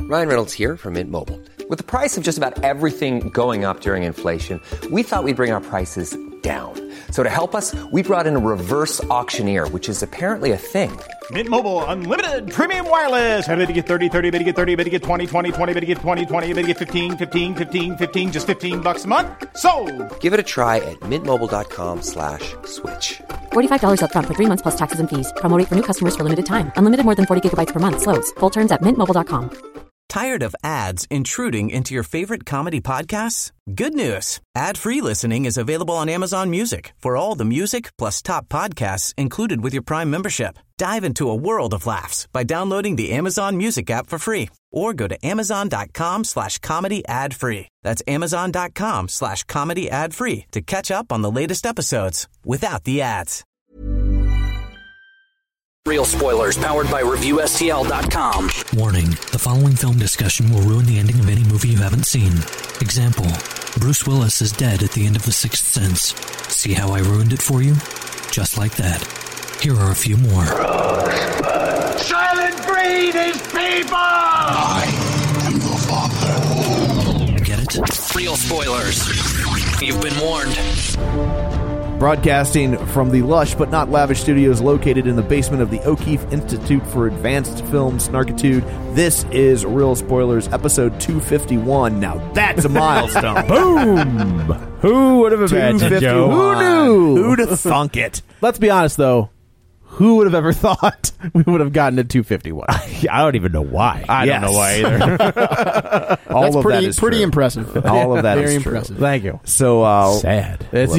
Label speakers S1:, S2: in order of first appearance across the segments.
S1: Ryan Reynolds here from Mint Mobile. With the price of just about everything going up during inflation, we thought we'd bring our prices down. So to help us, we brought in a reverse auctioneer, which is apparently a thing.
S2: Mint Mobile Unlimited Premium Wireless. How to get 30, 30, bit to get 30, bit to get 20, 20, 20, bit to get 20, 20, bit to get 15, 15, 15, 15, just $15 a month? Sold!
S1: Give it a try at mintmobile.com/switch.
S3: $45 up front for 3 months plus taxes and fees. Promo rate for new customers for limited time. Unlimited more than 40 gigabytes per month. Slows full terms at mintmobile.com.
S4: Tired of ads intruding into your favorite comedy podcasts? Good news. Ad-free listening is available on Amazon Music for all the music plus top podcasts included with your Prime membership. Dive into a world of laughs by downloading the Amazon Music app for free or go to amazon.com/comedy ad-free. That's amazon.com/comedy ad-free to catch up on the latest episodes without the ads.
S5: Real spoilers powered by ReviewSTL.com.
S6: Warning, the following film discussion will ruin the ending of any movie you haven't seen. Example, Bruce Willis is dead at the end of The Sixth Sense. See how I ruined it for you? Just like that. Here are a few more.
S7: Rosebud. Silent breed is people! I am the father.
S6: Get it?
S5: Real spoilers. You've been warned.
S8: Broadcasting from the lush but not lavish studios located in the basement of the O'Keefe Institute for Advanced Film Snarkitude, this is Real Spoilers, episode 251. Now that's a milestone.
S9: Boom! Who would have imagined, Joe?
S8: Who knew? Who'd have thunk it?
S9: Let's be honest, though. Who would have ever thought we would have gotten to 251?
S10: I don't even know why.
S9: I don't know why either.
S8: All
S11: That's
S8: of
S11: pretty,
S8: that is
S11: pretty
S8: true.
S11: impressive.
S8: All of that
S11: Very
S8: is true.
S11: impressive.
S9: Thank you.
S8: So,
S10: sad.
S9: It's,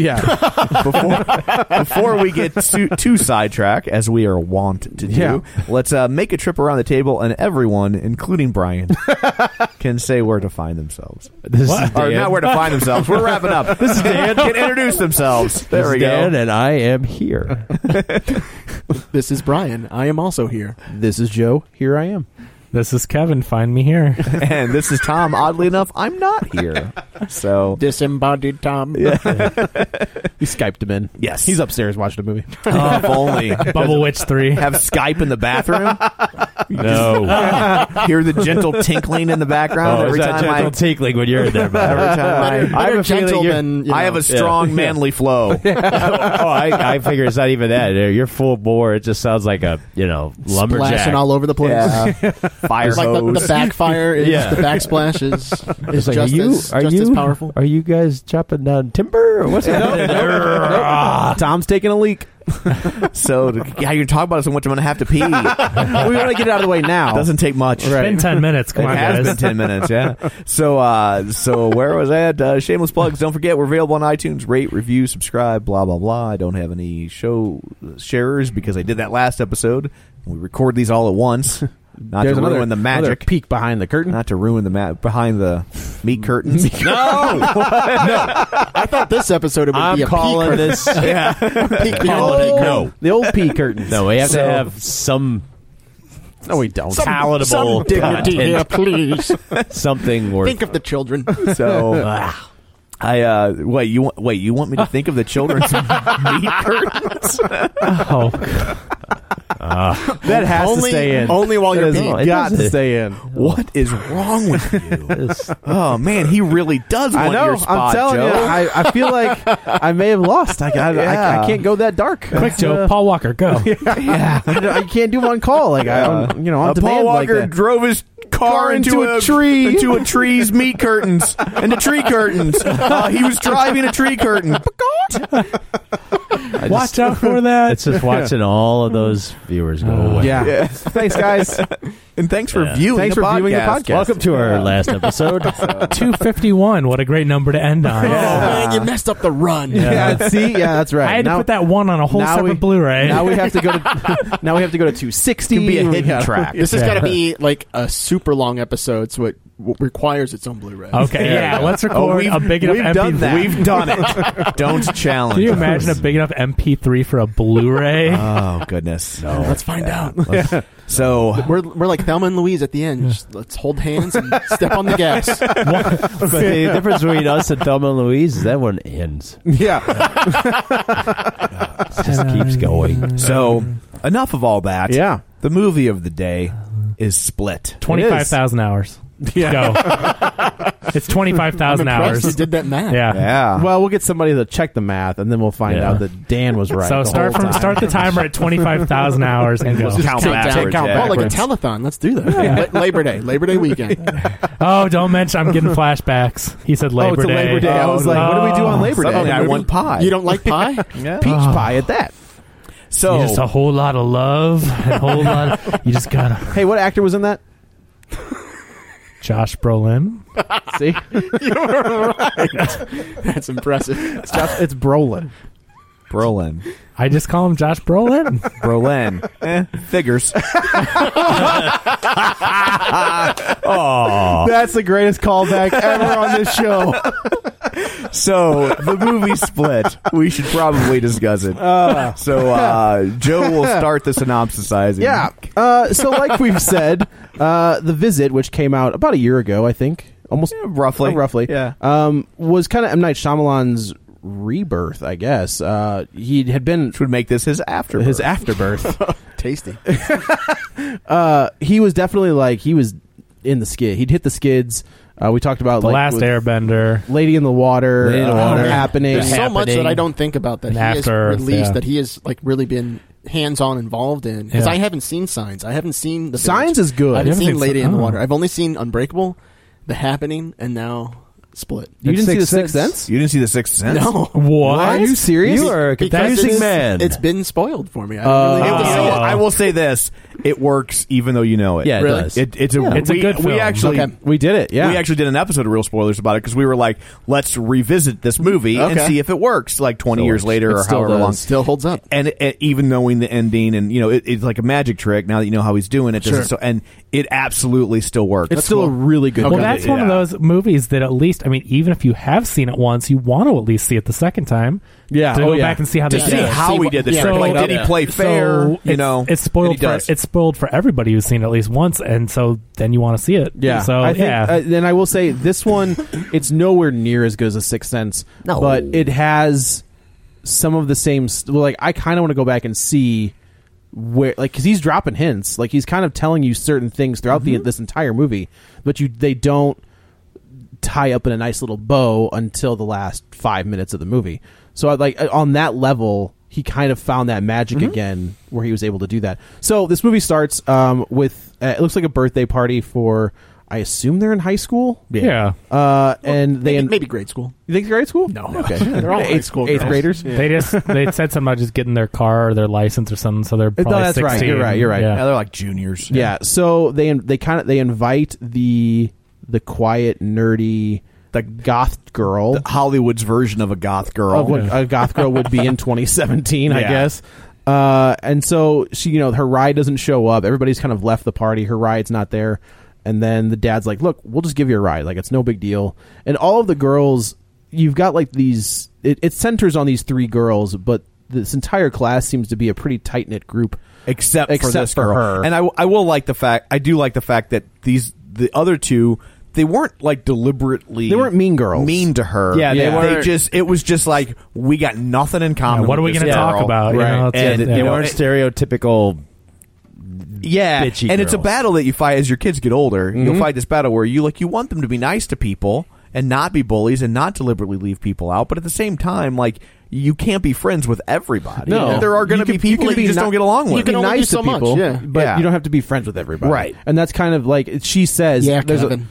S8: before we get too sidetracked, as we are wont to do, let's make a trip around the table, and everyone, including Brian, can say where to find themselves.
S10: This is Dan.
S8: Or not where to find themselves. We're wrapping up. This is Dan. Can introduce themselves. There
S10: This
S8: we
S10: is Dan,
S8: go.
S10: and I am here.
S11: This is Brian. I am also here.
S9: This is Joe. Here I am.
S12: This is Kevin. Find me here.
S8: And this is Tom. Oddly enough, I'm not here. So
S11: Disembodied Tom.
S8: Yeah.
S9: We Skyped him in.
S8: Yes.
S9: He's upstairs watching a movie.
S8: Oh, if only.
S12: Bubble Witch 3.
S8: Have Skype in the bathroom.
S10: No.
S8: Hear the gentle tinkling in the background every time
S10: gentle tinkling when you're in there.
S8: Every time
S11: I have a gentle than,
S8: I have a strong manly flow.
S10: I figure it's not even that. You're full bore. It just sounds like a lumberjack
S11: splashing all over the place.
S8: Yeah. Fire
S11: like
S8: hose.
S11: the backfire is the backsplash is
S10: like,
S11: just as powerful.
S10: Are you guys chopping down timber or what's happening?
S9: Tom's taking a leak.
S8: So, you're talking about it so much, I'm going to have to pee.
S9: We want to get it out of the way now.
S8: Doesn't take much.
S12: It's been 10 minutes. Come on,
S8: guys. It has been 10 minutes, yeah. So where was I at? Shameless plugs. Don't forget, we're available on iTunes. Rate, review, subscribe, blah, blah, blah. I don't have any show sharers because I did that last episode. We record these all at once. Not
S9: There's
S8: to ruin the magic.
S9: peek behind the curtain.
S8: Not to ruin the behind the meat curtains.
S10: No!
S11: I thought this episode would
S10: I'm
S11: be a
S10: calling
S11: peek
S10: this.
S11: Yeah. Peek behind the big curtain.
S10: No.
S9: The old pea curtains.
S10: No, we have to have some
S9: No, we don't.
S10: palatable
S11: Some dignity
S10: content.
S11: here, please.
S10: Something worth.
S11: Think of the children.
S8: So wait, you want me to think of the children's meat curtains?
S9: That has to stay in.
S11: Only while you're
S9: It's
S11: peeing.
S9: got to stay in.
S8: What is wrong with you? Oh man, he really does want
S9: I know.
S8: your spot,
S9: I'm telling
S8: Joe.
S9: you. I feel like I may have lost. I can't go that dark.
S12: Quick, Joe. Paul Walker, go.
S9: Yeah, I can't do one call. Like on demand.
S8: Paul Walker
S9: like that.
S8: drove his car into
S9: a tree.
S8: into a tree's meat curtains, into tree curtains. He was driving a tree curtain.
S12: Watch out for that.
S10: It's just watching all of those viewers go away.
S9: Yeah. Thanks, guys.
S8: And thanks for viewing.
S9: Thanks
S8: the
S9: for viewing the
S8: podcast.
S9: podcast.
S10: Welcome to our last episode.
S12: 251. What a great number to end on.
S11: Oh, man, you messed up the run.
S9: Yeah. See, that's right.
S12: I had to put that one on a whole separate Blu-ray.
S9: Now we have to go to 260.
S8: It can be a hidden track.
S11: This has got to be like a super long episode, so it requires its own Blu-ray.
S12: Okay, yeah. Let's record a big enough MP3.
S8: Done that. We've done it. Don't challenge.
S12: Can you imagine a big enough MP3 for a Blu-ray?
S8: Oh goodness!
S11: No. Let's find out.
S8: So
S11: we're like Thelma and Louise at the end. Just let's hold hands and step on the gas.
S10: But the difference between us and Thelma and Louise is that one ends.
S9: Yeah.
S10: It just keeps going.
S8: So enough of all that.
S9: Yeah.
S8: The movie of the day is Split.
S12: 25,000 hours.
S9: Yeah.
S12: Go. It's 25,000 hours.
S11: You did that math.
S12: Yeah.
S9: Well, we'll get somebody to check the math, and then we'll find out that Dan was right.
S12: So start the timer at 25,000 hours and go.
S11: Just count backwards. Like a telethon. Let's do that.
S12: Yeah.
S11: Labor Day weekend.
S12: Oh, don't mention. I'm getting flashbacks. He said Labor Day.
S9: Labor Day. I was like, what do we do on Labor Day?
S8: Suddenly I want pie.
S11: You don't like pie?
S9: Peach pie at that.
S8: So
S12: just a whole lot of love, and a whole lot. You just gotta.
S9: Hey, what actor was in that?
S12: Josh Brolin.
S9: See,
S11: you were right. That's impressive.
S9: It's Brolin.
S8: Brolin.
S12: I just call him Josh Brolin.
S8: Brolin. Figures.
S9: Oh, that's the greatest callback ever on this show.
S8: So the movie Split. We should probably discuss it. So Joe will start the synopsisizing.
S9: Yeah. So like we've said, The Visit, which came out about a year ago, I think, almost roughly.
S8: Yeah.
S9: Was kind of M. Night Shyamalan's rebirth, I guess. He had been,
S8: which would make this his afterbirth.
S9: His afterbirth.
S11: Tasty.
S9: He was definitely he was in the skid. He'd hit the skids. We talked about
S12: The Last Airbender,
S9: Lady in the Water, Happening.
S11: There's so much that I don't think about that he has released that he has really been hands-on involved in, because I haven't seen Signs. I haven't seen
S9: Signs is good.
S11: I haven't seen Lady in the Water. I've only seen Unbreakable, The Happening, and now Split.
S9: You didn't see The Sixth Sense?
S8: You didn't see The Sixth Sense?
S11: No.
S12: What?
S9: Are you serious?
S10: You are a confusing man.
S11: It's been spoiled for me. I don't really get to see it.
S8: I will say this: it works even though you know it.
S10: Yeah, it does.
S8: It's a good film.
S9: We did it. Yeah,
S8: we actually did an episode of Real Spoilers about it because we were like, let's revisit this movie and see if it works. Like 20 years later or however long,
S11: still holds up.
S8: And even knowing the ending, and it's like a magic trick. Now that you know how he's doing it, and it absolutely still works.
S9: It's still a really good.
S12: Well, that's one of those movies that at least, even if you have seen it once, you want to at least see it the second time.
S9: Yeah,
S12: to go back and see how they
S8: did the trick.
S12: So,
S8: did he play fair?
S12: It's spoiled. It's spoiled for everybody who's seen it at least once, and so then you want to see it.
S9: Yeah.
S12: So
S9: then I will say this one, it's nowhere near as good as The Sixth Sense, but it has some of the same. I kind of want to go back and see where, because he's dropping hints, he's kind of telling you certain things throughout this entire movie, but they don't tie up in a nice little bow until the last 5 minutes of the movie. So on that level, he kind of found that magic again where he was able to do that. So this movie starts with it looks like a birthday party for, I assume they're in high school.
S12: Yeah.
S11: And maybe grade school.
S9: You think grade school?
S11: No.
S9: Okay.
S11: They're all high school
S9: eighth
S11: girls.
S9: graders.
S12: Yeah. They said something about just getting their car or their license or something, so they're probably
S9: that's
S12: 16.
S9: right. You're right.
S8: Yeah, they're like juniors.
S9: Yeah. So they invite the quiet, nerdy, the goth girl,
S8: Hollywood's version of a goth girl,
S9: of what a goth girl would be in 2017, I guess. And so she, her ride doesn't show up. Everybody's kind of left the party. Her ride's not there. And then the dad's like, "Look, we'll just give you a ride. It's no big deal." And all of the girls, you've got these. It centers on these three girls, but this entire class seems to be a pretty tight knit group,
S8: except for this
S9: for
S8: girl.
S9: her.
S8: And I will like the fact. I do like the fact that the other two, they weren't deliberately.
S9: They weren't mean girls.
S8: Mean to her.
S10: Yeah, they weren't.
S8: It was just we got nothing in common.
S12: What are we
S8: going to
S12: talk about?
S8: Right.
S10: And they weren't stereotypical.
S8: Yeah,
S10: bitchy
S8: and it's a
S10: girls.
S8: battle that you fight as your kids get older. You'll fight this battle where you want them to be nice to people and not be bullies and not deliberately leave people out, but at the same time, you can't be friends with everybody.
S9: No,
S8: there are going to be people that you just don't get along with.
S9: You can be nice to people, but you don't have to be friends with everybody.
S8: Right.
S9: And that's kind of she says,
S11: Kevin.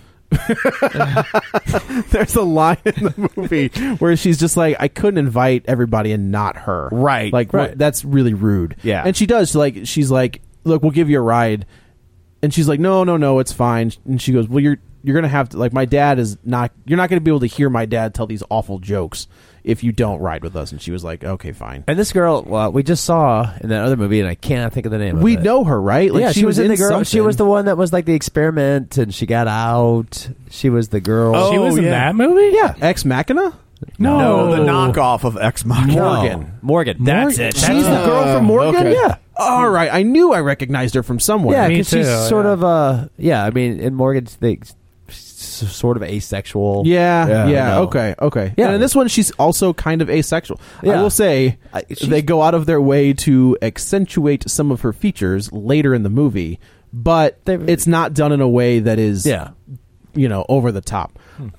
S9: There's a line in the movie where she's just I couldn't invite everybody and not her.
S8: Right.
S9: That's really rude.
S8: Yeah.
S9: And she does, she's like, "Look, we'll give you a ride." And she's like, no, it's fine. And she goes, "Well, you're going to have to, my dad is not, you're not going to be able to hear my dad tell these awful jokes if you don't ride with us." And she was like, "Okay, fine."
S10: And this girl, we just saw in that other movie, and I cannot think of the name of it.
S9: We know her, right?
S10: Yeah, she was in the girl.
S9: something.
S10: She was the one that was the experiment, and she got out. She was the girl.
S12: She was in that movie?
S9: Yeah. Ex Machina?
S8: No, the knockoff of Ex Machina.
S10: Morgan.
S12: That's it.
S9: She's the girl from Morgan?
S11: Okay.
S9: Yeah. All right. I knew I recognized her from somewhere.
S10: Yeah,
S12: Me
S10: because she's
S12: too,
S10: sort of in Morgan's sort of asexual.
S9: Yeah. Okay.
S10: Yeah.
S9: And in this one, she's also kind of asexual.
S10: Yeah.
S9: I will say they go out of their way to accentuate some of her features later in the movie, but it's not done in a way that is over the top.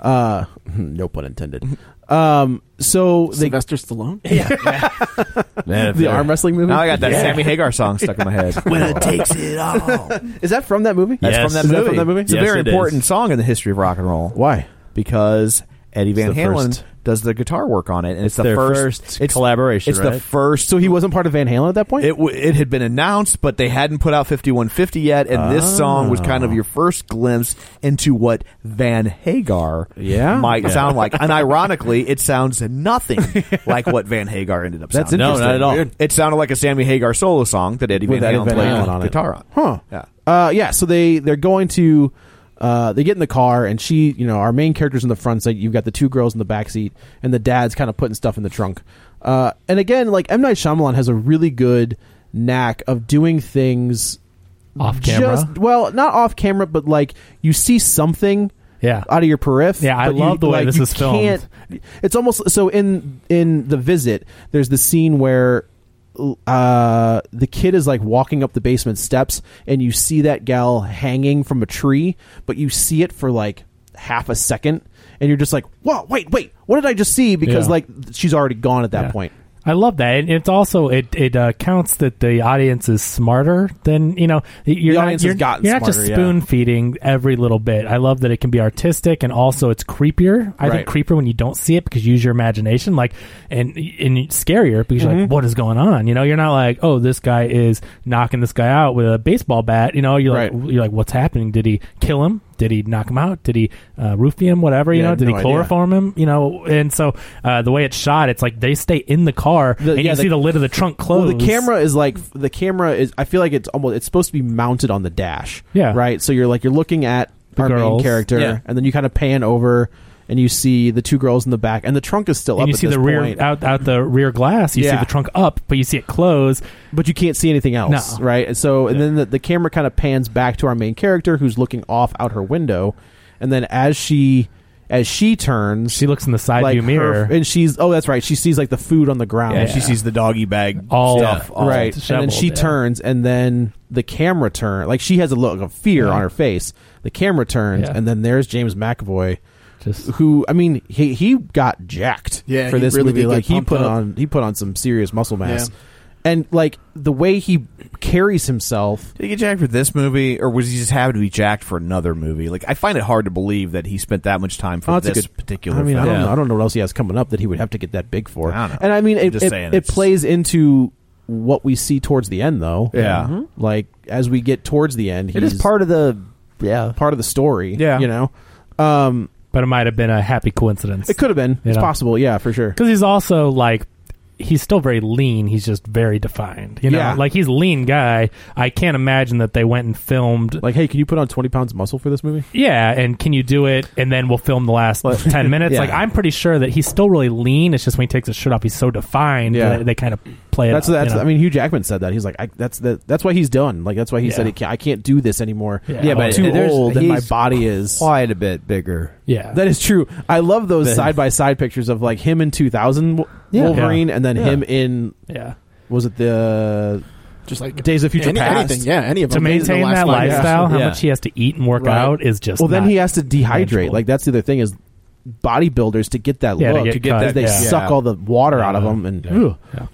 S9: No pun intended. So
S11: Sylvester Stallone?
S8: Man,
S9: the arm wrestling movie?
S8: Now I got that Sammy Hagar song stuck in my head.
S10: When it takes it all.
S9: Is that from that movie?
S8: That's
S10: Yes.
S8: from that
S9: Is that
S8: movie.
S9: from that movie?
S8: It's a
S10: Yes,
S8: very
S10: it
S8: important
S10: is.
S8: song in the history of rock and roll.
S9: Why?
S8: Because Eddie Van
S10: the
S8: Halen
S10: first.
S8: does the guitar work on it, and it's the
S10: their
S8: first
S10: first collaboration,
S8: It's the
S10: right?
S8: first.
S9: So he wasn't part of Van Halen at that point?
S8: It had been announced, but they hadn't put out 5150 yet, and this song was kind of your first glimpse into what Van Hagar might sound like. And ironically, it sounds nothing like what Van Hagar ended up
S9: That's
S8: sounding.
S9: interesting.
S10: No, not at all.
S8: It sounded like a Sammy Hagar solo song that Eddie Van
S9: With Eddie
S8: Halen
S9: Van
S8: played
S9: Halen on it.
S8: guitar on.
S9: Huh.
S8: Yeah.
S9: So they're going to they get in the car, and she, our main character's in the front seat. You've got the two girls in the back seat, and the dad's kind of putting stuff in the trunk. And again, like M. Night Shyamalan has a really good knack of doing things
S12: Off camera?
S9: Not off camera, but like you see something
S12: Yeah.
S9: out of your periph.
S12: Yeah, I
S9: but
S12: love the way this
S9: you
S12: is filmed.
S9: can't- It's almost so in The Visit. There's the scene where the kid is like walking up the basement steps, and you see that gal hanging from a tree, but you see it for like half a second, and you're just like, "Whoa, wait, what did I just see?" Because
S12: Yeah.
S9: like she's already gone at that point.
S12: I love that. And it's also it counts that the audience is smarter than you're
S9: The
S12: not,
S9: audience
S12: you're,
S9: has gotten
S12: you're not just
S9: smarter, yeah.
S12: spoon feeding every little bit. I love that it can be artistic and also it's creepier. I think creepier when you don't see it because you use your imagination, like and scarier because you're like, what is going on? You're not like, oh, this guy is knocking this guy out with a baseball bat. You're like, what's happening? Did he kill him? Did he knock him out? Did he roofie him? Whatever, did he chloroform him? And so the way it's shot, it's like they stay in the car and you see the lid of the trunk close.
S9: Well, the camera is. I feel like it's supposed to be mounted on the dash.
S12: Yeah.
S9: Right. So you're looking at
S12: The
S9: our
S12: girls.
S9: main character,
S12: Yeah.
S9: and then you kind of pan over, and you see the two girls in the back, and the trunk is still
S12: and
S9: up.
S12: you
S9: at
S12: see
S9: this
S12: the rear
S9: point.
S12: out the rear glass. You see
S9: Yeah.
S12: the trunk up, but you see it close.
S9: But you can't see anything else,
S12: No.
S9: right? And so, and then the camera kind of pans back to our main character, who's looking off out her window, and then as she turns,
S12: she looks in the side view mirror,
S9: and that's right. She sees like the food on the ground.
S8: Yeah, she sees the doggy bag
S12: all
S8: stuff. all
S9: right, and then she turns, and then the camera turns. Like she has a look of fear on her face. The camera turns, and then there's James McAvoy, who I mean, he got jacked for this
S11: really
S9: movie.
S11: did
S9: Like
S11: get pumped
S9: he put on some serious muscle mass.
S11: Yeah.
S9: And like the way he carries himself.
S8: Did he get jacked for this movie, or was he just happy to be jacked for another movie? Like, I find it hard to believe that he spent that much time for this particular.
S9: I mean,
S8: film.
S9: I don't know what else he has coming up that he would have to get that big for.
S8: I don't know.
S9: And I mean,
S8: I'm just saying
S9: it plays into what we see towards the end, though.
S8: Yeah. Mhm.
S9: Like as we get towards the end,
S10: It is part of the
S9: story.
S8: Yeah.
S12: But it might have been a happy coincidence.
S9: It could have been. It's possible. Yeah, for sure.
S12: Because he's also like. He's still very lean. He's just very defined.
S9: Yeah.
S12: Like he's a lean guy. I can't imagine that they went and filmed.
S9: Like, hey, can you put on 20 pounds of muscle for this movie?
S12: Yeah, and can you do it? And then we'll film the last 10 minutes.
S9: Yeah.
S12: Like I'm pretty sure that he's still really lean. It's just when he takes his shirt off, he's so defined.
S9: Yeah.
S12: That they kind of play it.
S9: That's. I mean, Hugh Jackman said that. He's like, that's why he's done. Like that's why he said I can't do this anymore.
S12: Yeah,
S9: I'm too old, and my body is
S10: quite a bit bigger.
S12: Yeah,
S9: that is true. I love those side by side pictures of like him in 2000 Wolverine, and then him in was it the
S11: just like
S9: Days of Future Past?
S11: Anything, any of
S12: to
S11: them.
S12: maintain that lifestyle, how much he has to eat and work
S11: Right.
S12: out is just.
S9: Well, then
S12: not
S9: he has to dehydrate.
S12: manageable.
S9: Like that's the other thing is bodybuilders to get that
S12: Yeah, to
S9: look
S12: get
S9: to get
S12: cut,
S9: that they
S12: yeah.
S9: suck all the water out of them and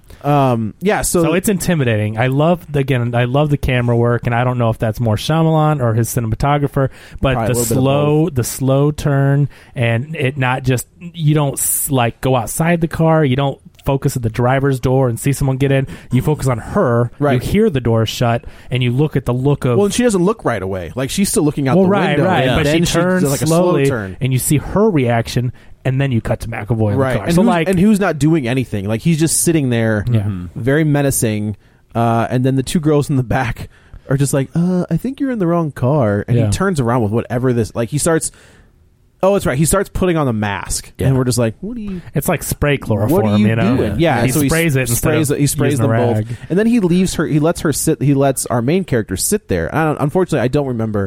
S12: So it's intimidating. I love the camera work, and I don't know if that's more Shyamalan or his cinematographer, but
S9: Probably
S12: the slow turn, and it not just you don't like go outside the car, you don't focus at the driver's door and see someone get in. You focus on her.
S9: Right.
S12: You hear the door shut, and you look at the look of.
S9: well, and she doesn't look right away. Like she's still looking out
S12: well,
S9: the
S12: right,
S9: window.
S12: right,
S9: and
S12: but
S9: then
S12: she turns
S9: does like a
S12: slowly,
S9: slow turn.
S12: and you see her reaction, and then you cut to McAvoy in
S9: Right,
S12: the car.
S9: and
S12: So
S9: who's, who's not doing anything? Like he's just sitting there, very menacing. And then the two girls in the back are just like, I think you're in the wrong car. And he turns around with whatever this. Like he starts. Oh, that's right. He starts putting on the mask, and we're just like, "What are you?"
S12: It's like spray chloroform.
S9: What are you
S12: know?
S9: doing? Yeah,
S12: he
S9: so
S12: sprays it.
S9: He sprays them both, and then he leaves her. He lets her sit. He lets our main character sit there. Unfortunately, I don't remember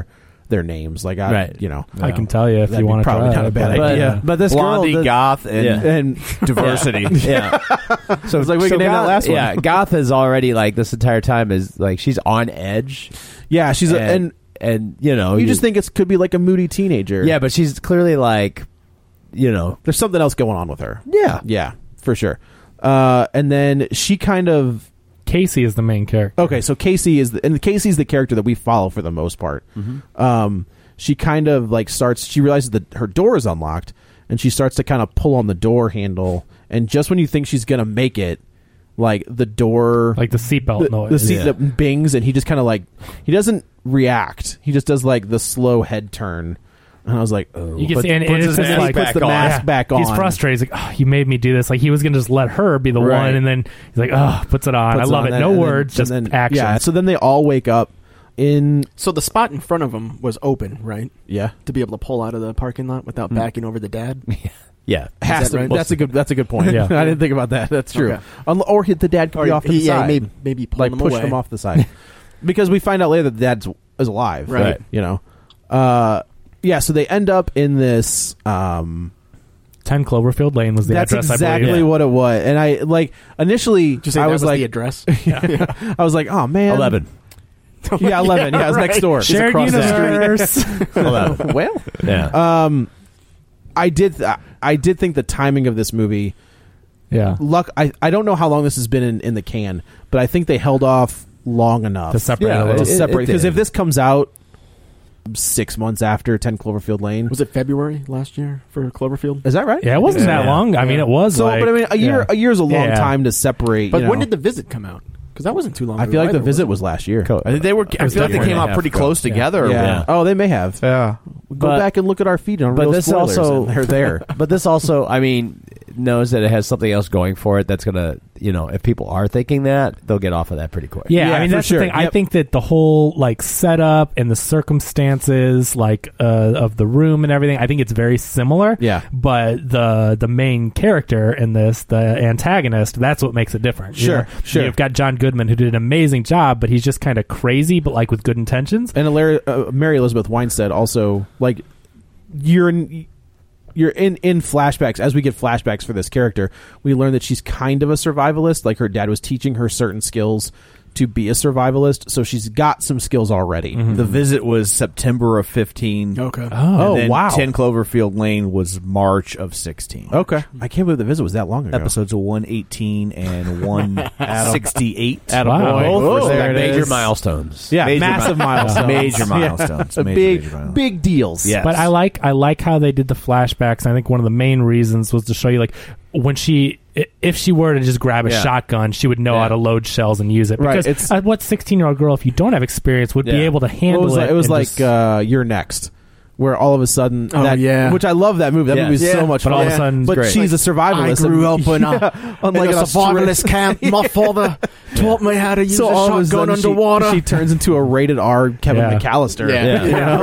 S9: their names. Like,
S10: Right.
S12: I can tell you if
S9: that'd
S12: you
S9: be
S12: want to
S9: probably
S12: try
S9: not a
S12: it,
S9: bad
S12: but-
S9: idea.
S10: But this
S8: Blondie,
S10: girl,
S8: goth, and diversity.
S10: Yeah.
S9: So it's like we can name that last one.
S10: Yeah, Goth is already like this entire time is like she's on edge.
S9: Yeah, she's
S10: and
S9: you just think it could be like a moody teenager.
S10: Yeah, but she's clearly like,
S9: there's something else going on with her.
S10: Yeah.
S9: Yeah, for sure. And then she kind of
S12: Casey is the main character.
S9: Okay, so Casey's the character that we follow for the most part.
S10: Mm-hmm.
S9: She kind of like she realizes that her door is unlocked, and she starts to kind of pull on the door handle, and just when you think she's gonna make it, like the door,
S12: like the seatbelt noise,
S9: the seat that bings, and he just kind of like he doesn't react. He just does like the slow head turn. And I was like, oh.
S12: You can see, and it's just like,
S9: puts the mask back on.
S12: He's frustrated. He's like, oh, you made me do this. Like, he was going to just let her be the one, and then he's like, oh, puts it on. I love it. No words, just action.
S9: Yeah, so then they all wake up in...
S11: So the spot in front of them was open, right?
S9: Yeah.
S11: To be able to pull out of the parking lot without backing over the dad?
S10: Yeah.
S11: Is that right?
S9: That's a good point.
S12: Yeah.
S9: I didn't think about that. That's true.
S11: Okay.
S9: Or the dad could be off to the side.
S11: Maybe pull
S9: like
S11: them
S9: push
S11: away.
S9: them off the side. Because we find out later that the dad is alive.
S11: Right.
S9: Yeah, so they end up in this
S12: 10 Cloverfield Lane was the
S9: that's
S12: address,
S9: exactly
S12: I believe.
S9: what it was. And I like initially
S11: Did you say
S9: I
S11: that
S9: was
S11: was
S9: like
S11: the address?
S9: I was like, oh man.
S10: 11.
S9: Yeah, 11. Yeah, it was next door.
S12: Shared
S9: It's across
S12: universe.
S9: the street.
S10: 11.
S9: Well,
S10: Yeah.
S9: I did think the timing of this movie.
S12: Yeah.
S9: I don't know how long this has been in the can, but I think they held off long enough
S12: To separate
S10: Yeah,
S12: a little.
S10: it-
S9: separate. Because
S10: did.
S9: if this comes out 6 months after 10 Cloverfield Lane,
S11: Was it February last year for Cloverfield?
S9: is that right?
S12: Yeah, it wasn't that long. I mean, it was
S9: So,
S12: like...
S9: but I mean, a year is a long
S12: Yeah.
S9: time to separate.
S11: But
S9: you know.
S11: when did The Visit come out? Because that wasn't too long
S9: I
S11: ago
S9: feel like
S11: either,
S9: The Visit
S11: was
S9: was last year.
S8: I think they were. I feel like they came out pretty close together.
S9: Yeah. Oh, they may have.
S8: Yeah.
S9: Go
S10: But-
S9: back and look at our feed on
S10: But
S9: Real
S10: this
S9: Spoilers,
S10: also
S9: and they're there.
S10: But this also, I mean, knows that it has something else going for it that's gonna, if people are thinking that, they'll get off of that pretty quick.
S12: Yeah,
S9: Yeah,
S12: I mean
S9: for
S12: that's
S9: sure.
S12: the thing. I
S9: Yep.
S12: think that the whole like setup and the circumstances, like of the room and everything, I think it's very similar.
S9: Yeah.
S12: But the main character in this, the antagonist, that's what makes it different. You
S9: Sure,
S12: know?
S9: sure.
S12: You've got John Goodman who did an amazing job, but he's just kind of crazy, but like with good intentions.
S9: And Mary Elizabeth Winstead also, like, you're in flashbacks. As we get flashbacks for this character, we learn that she's kind of a survivalist. Like, her dad was teaching her certain skills to be a survivalist, so she's got some skills already.
S8: The Visit was September of 15.
S11: Okay.
S9: Oh,
S8: and then
S9: wow.
S8: 10 Cloverfield Lane was March of 16.
S9: Okay. I can't believe The Visit was that long ago.
S8: Episodes of 118 and 168.
S12: Wow.
S9: Oh, there it
S10: Major
S9: is.
S10: milestones.
S9: Yeah,
S8: Major
S9: massive
S8: milestones.
S9: milestones.
S8: Major milestones.
S9: Yeah.
S8: Major milestones.
S9: Big deals.
S8: Yes.
S12: But I like how they did the flashbacks. I think one of the main reasons was to show you like when if she were to just grab a shotgun, she would know how to load shells and use it.
S9: Right,
S12: Because
S9: it's-
S12: what 16-year-old girl, if you don't have experience, would be able to handle it?
S9: It was
S12: and
S9: like
S12: just-
S9: You're Next, where all of a sudden,
S11: Oh, yeah.
S9: which I love that movie. That movie is so much
S12: But
S9: fun.
S12: all of a sudden,
S9: but
S12: great.
S9: she's a survivalist.
S11: I grew up in a
S9: unlike an
S11: survivalist camp. My father taught me how to use
S9: So all
S11: a
S9: of a
S11: shotgun
S9: sudden
S11: underwater.
S9: she turns into a rated R Kevin
S12: Yeah.
S9: McAllister.
S11: Yeah.
S9: You know,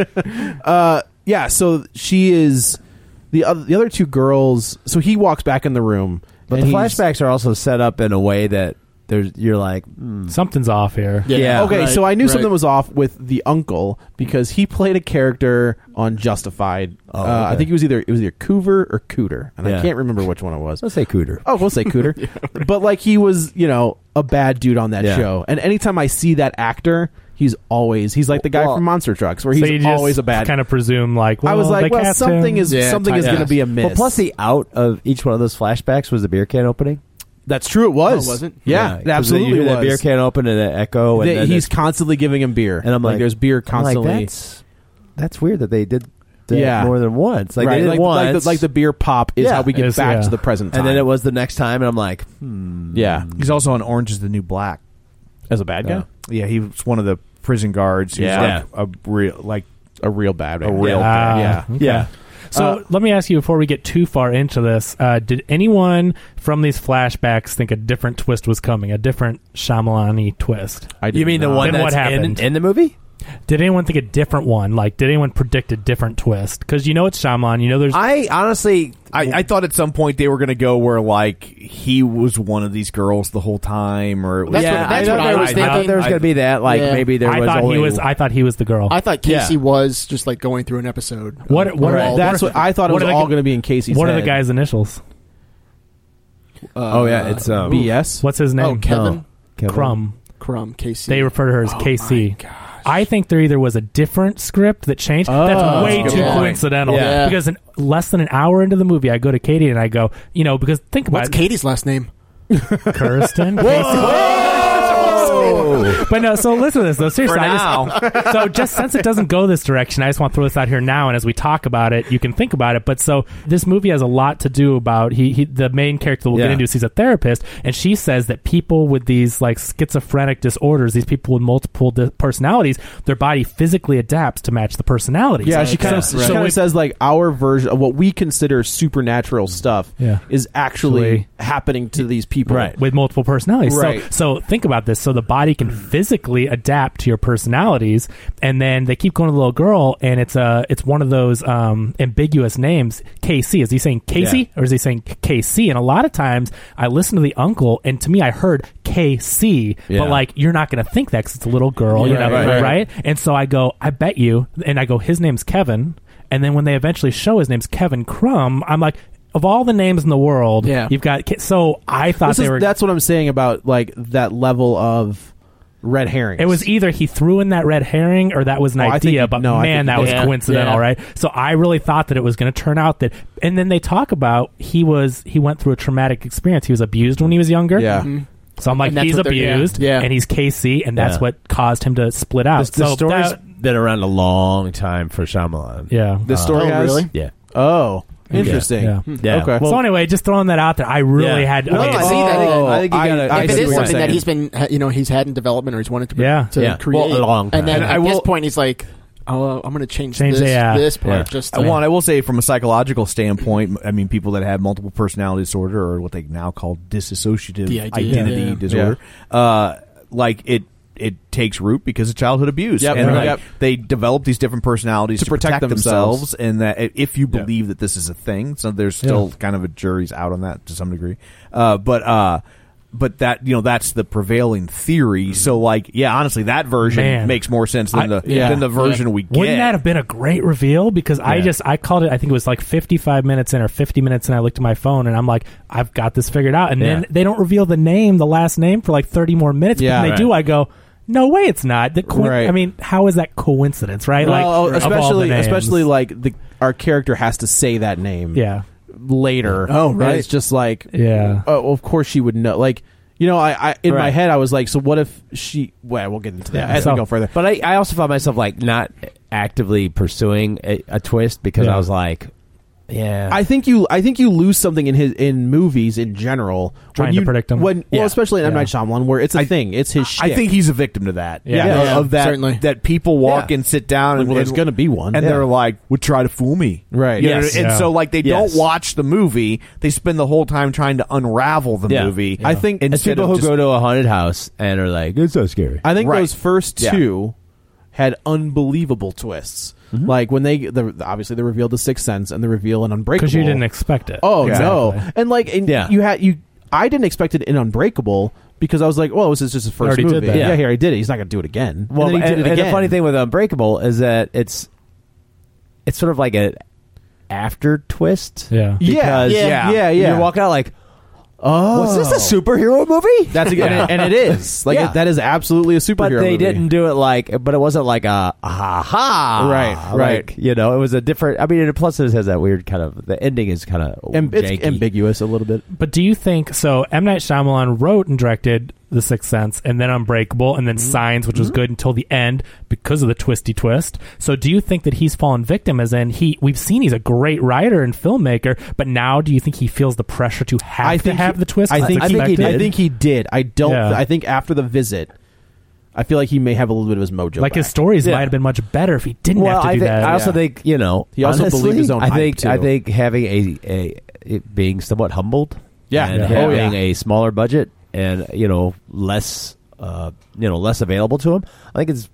S11: Right.
S9: yeah. So she is the other two girls. So he walks back in the room,
S10: But
S9: and
S10: the
S9: he's-
S10: flashbacks are also set up in a way that you're like,
S12: something's off here.
S10: Yeah.
S9: Okay,
S11: Right,
S9: so I knew
S11: right.
S9: something was off with the uncle because he played a character on Justified.
S10: Oh, okay.
S9: I think it was either Coover or Cooter, and I
S10: Yeah.
S9: can't remember which one it was.
S10: let's say Cooter.
S9: Oh, we'll say Cooter. But like he was, a bad dude on that
S10: Yeah.
S9: show. And anytime I see that actor, he's like the guy
S10: Well,
S9: from Monster Trucks, where
S12: So you
S9: he's
S12: just
S9: always a bad.
S12: kind of presume like, well,
S9: I was
S12: they
S9: like, well,
S12: cast
S9: something
S12: him.
S9: is
S11: Yeah,
S9: something is
S11: typecast.
S9: going to be a miss.
S10: Well, plus the out of each one of those flashbacks was the beer can opening.
S9: That's true. It was.
S11: Oh, was it?
S9: Yeah, it
S10: 'cause
S9: absolutely
S10: you hear
S9: was.
S10: that beer can open and an echo, and
S9: They-
S10: then
S9: he's
S10: it's-
S9: constantly giving him beer,
S10: and I'm like,
S9: there's beer
S10: I'm like,
S9: constantly.
S10: that's weird that they did that
S9: Yeah.
S10: more than once. Like
S9: right,
S10: they did
S9: like,
S10: once,
S9: like the beer pop is
S10: Yeah.
S9: how we get
S12: Is-
S9: back
S12: yeah.
S9: to the present time.
S10: and then it was the next time, and I'm like,
S9: yeah,
S8: He's also on Orange is the New Black.
S9: as a bad guy.
S8: Yeah, he was one of the prison guards. He
S9: Yeah.
S8: was like
S9: A real bad guy.
S8: a real
S12: Ah,
S8: bad.
S12: okay.
S10: yeah.
S12: So let me ask you before we get too far into this: did anyone from these flashbacks think a different twist was coming, a different Shyamalan-y twist?
S9: I did
S10: You mean the
S9: not.
S10: one
S12: Then what
S10: that's
S12: happened?
S10: in the movie?
S12: Did anyone think a different one? Like, did anyone predict a different twist? Because you know it's Shyamalan. You know there's.
S10: I honestly,
S8: I thought at some point they were going to go where like he was one of these girls the whole time, or
S11: that's what I was thinking.
S10: I thought there was going to be that. Like maybe there was.
S12: I thought he was the girl.
S11: I thought Casey was just like going through an episode.
S9: That's what I thought it was all going to be in Casey's.
S12: What
S9: head.
S12: are the guy's initials?
S10: It's
S9: BS.
S12: What's his name?
S11: Oh, Kevin.
S12: Crumb.
S11: Casey.
S12: They refer to her as KC. I think there either was a different script that changed. That's way too coincidental.
S10: Yeah.
S12: Because less than an hour into the movie, I go to Katie and I go, because think about
S11: what's Katie's last name?
S12: Kirsten. But no, so listen to this though. Seriously, so just since it doesn't go this direction, I just want to throw this out here now, and as we talk about it, you can think about it. But so this movie has a lot to do about the main character that we'll get into. He's a therapist, and she says that people with these like schizophrenic disorders, these people with multiple personalities, their body physically adapts to match the personalities.
S9: Yeah, she kind of says like our version of what we consider supernatural stuff is actually happening to these people
S12: with multiple personalities.
S9: Right.
S12: So think about this. So the body can physically adapt to your personalities, and then they keep going to the little girl, and it's one of those ambiguous names. KC, is he saying Casey or is he saying KC? And a lot of times I listen to the uncle, and to me I heard KC, but like you're not going to think that because it's a little girl, right? And so I go, I bet you, and I go, his name's Kevin, and then when they eventually show his name's Kevin Crumb, I'm like, of all the names in the world, you've got. So I thought
S9: that's what I'm saying about like that level of red herrings.
S12: It was either he threw in that red herring or that was an idea, that was coincidental, right? So I really thought that it was going to turn out that. And then they talk about he went through a traumatic experience. He was abused when he was younger.
S9: Yeah.
S11: Mm-hmm.
S12: So I'm like, he's abused, and he's KC, and that's what caused him to split out.
S10: The story's been around a long time for Shyamalan.
S12: Yeah.
S9: The story has?
S11: Really?
S10: Yeah.
S9: Oh. Interesting.
S10: Yeah.
S9: Okay.
S12: So anyway, just throwing that out there, I really had.
S11: I see that.
S10: I think
S11: if it is something that he's been, he's had in development or he's wanted to create,
S10: a long time.
S11: And then at this point, he's like, "Oh, I'm going to change this part."
S8: Just I will say, from a psychological standpoint, I mean, people that have multiple personality disorder, or what they now call dissociative identity disorder, like it takes root because of childhood abuse, and they develop these different personalities to protect themselves, and that if you believe that this is a thing, so there's still kind of a jury's out on that to some degree, but that that's the prevailing theory. So like, honestly, that version makes more sense than the version we get.
S12: Wouldn't that have been a great reveal? Because I called it. I think it was like 55 minutes in or 50 minutes, and I looked at my phone and I'm like, I've got this figured out. And then they don't reveal the last name for like 30 more minutes. But when they do, I go, no way, it's not. I mean, how is that coincidence, right?
S9: Well,
S12: like,
S9: especially like our character has to say that name. Later.
S11: Oh, right.
S9: And it's just like, oh, of course she would know. Like, I in my head I was like, so what if she? Well, we'll get into that as we go further.
S10: But I also found myself like not actively pursuing a twist because I was like,
S9: I think you lose something in movies in general
S12: trying to predict them.
S9: Especially in M. Night Shyamalan, where it's a thing. It's his shtick.
S8: I think he's a victim to that.
S9: Of
S8: that
S11: certainly.
S8: That people walk and sit down and
S9: there's going to be one,
S8: and they're like, would try to fool me,
S9: right?
S8: And so like they don't watch the movie; they spend the whole time trying to unravel the movie.
S9: I think
S10: it's people who go to a haunted house and are like, it's so scary.
S9: I think those first two had unbelievable twists. Mm-hmm. Like when obviously they revealed The Sixth Sense and they reveal in Unbreakable
S12: because you didn't expect it.
S9: Oh no! And I didn't expect it in Unbreakable because I was like, well, this is just his first movie. He already did it. He's not going to do it again.
S10: Well,
S9: and then he did it again.
S10: And the funny thing with Unbreakable is that it's sort of like an after twist.
S12: Yeah.
S10: Because you're walking out like, oh, was this a superhero movie?
S9: That's and it is like that is absolutely a superhero.
S10: But they
S9: movie.
S10: didn't do it but it wasn't like a
S9: right.
S10: Like, it was a different. I mean, plus it has that weird kind of. The ending is kind of
S9: it's ambiguous a little bit.
S12: But do you think so? M. Night Shyamalan wrote and directed The Sixth Sense, and then Unbreakable, and then Signs, which was good until the end because of the twisty twist. So do you think that he's fallen victim, as in we've seen he's a great writer and filmmaker, but now do you think he feels the pressure to have the twist?
S9: I think he did. I don't. I think after The Visit, I feel like he may have a little bit of his mojo.
S12: Like
S9: back.
S12: his stories might have been much better if he didn't have to do that.
S10: I also think
S9: he also
S10: honestly,
S9: believed his own.
S10: I
S9: hype
S10: think having it being somewhat humbled, and having a smaller budget and less available to him, I think it's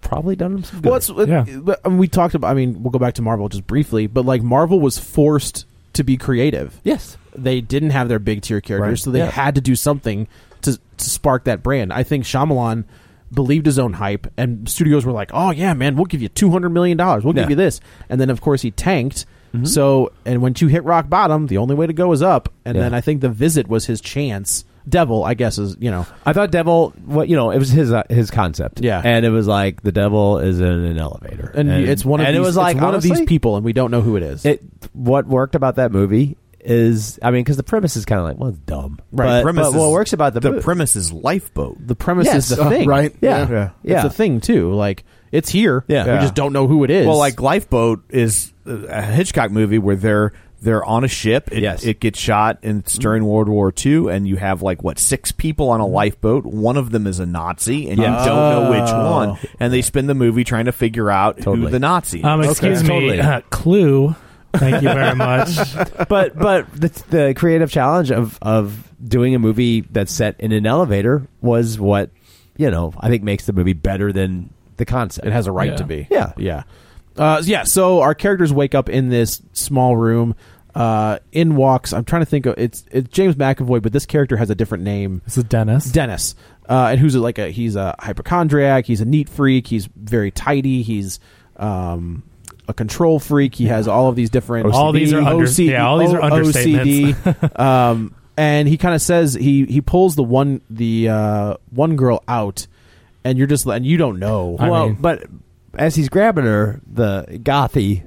S10: probably done him some good.
S9: Well, we talked about. I mean, we'll go back to Marvel just briefly, but like Marvel was forced to be creative.
S10: Yes,
S9: they didn't have their big tier characters, so they had to do something to spark that brand. I think Shyamalan believed his own hype, and studios were like, "Oh yeah, man, we'll give you $200 million. We'll give you this," and then of course he tanked. Mm-hmm. So, and when you hit rock bottom, the only way to go is up. And then I think The Visit was his chance. Devil, I guess, is
S10: I thought Devil. It was his concept.
S9: Yeah,
S10: and it was like the devil is in an elevator,
S9: and it's one of these, it was like one of these people, and we don't know who it is.
S10: What worked about that movie is, because the premise is kind of like, well, it's dumb,
S8: right?
S10: But what works about
S8: the premise is Lifeboat.
S9: The premise is the thing,
S11: right?
S9: Yeah, it's the thing too. Like it's here. Yeah, we just don't know who it is.
S8: Well, like Lifeboat is a Hitchcock movie where they're on a ship. It gets shot, and it's during World War II, and you have 6 people on a lifeboat. One of them is a Nazi, and you don't know which one. And they spend the movie trying to figure out who the Nazi is.
S12: Excuse me, Clue. Thank you very much.
S10: But the creative challenge of doing a movie that's set in an elevator was what I think makes the movie better than the concept.
S9: It has a right to be.
S10: Yeah.
S9: So our characters wake up in this small room. In walks, I'm trying to think of it's James McAvoy, but this character has a different name.
S12: This is Dennis.
S9: And who's he's a hypochondriac. He's a neat freak. He's very tidy. He's a control freak. He has all of these different.
S12: All these are
S9: understatements. And he kind of says he pulls the one girl out, and you're just and you don't know.
S10: But as he's grabbing her, the gothy,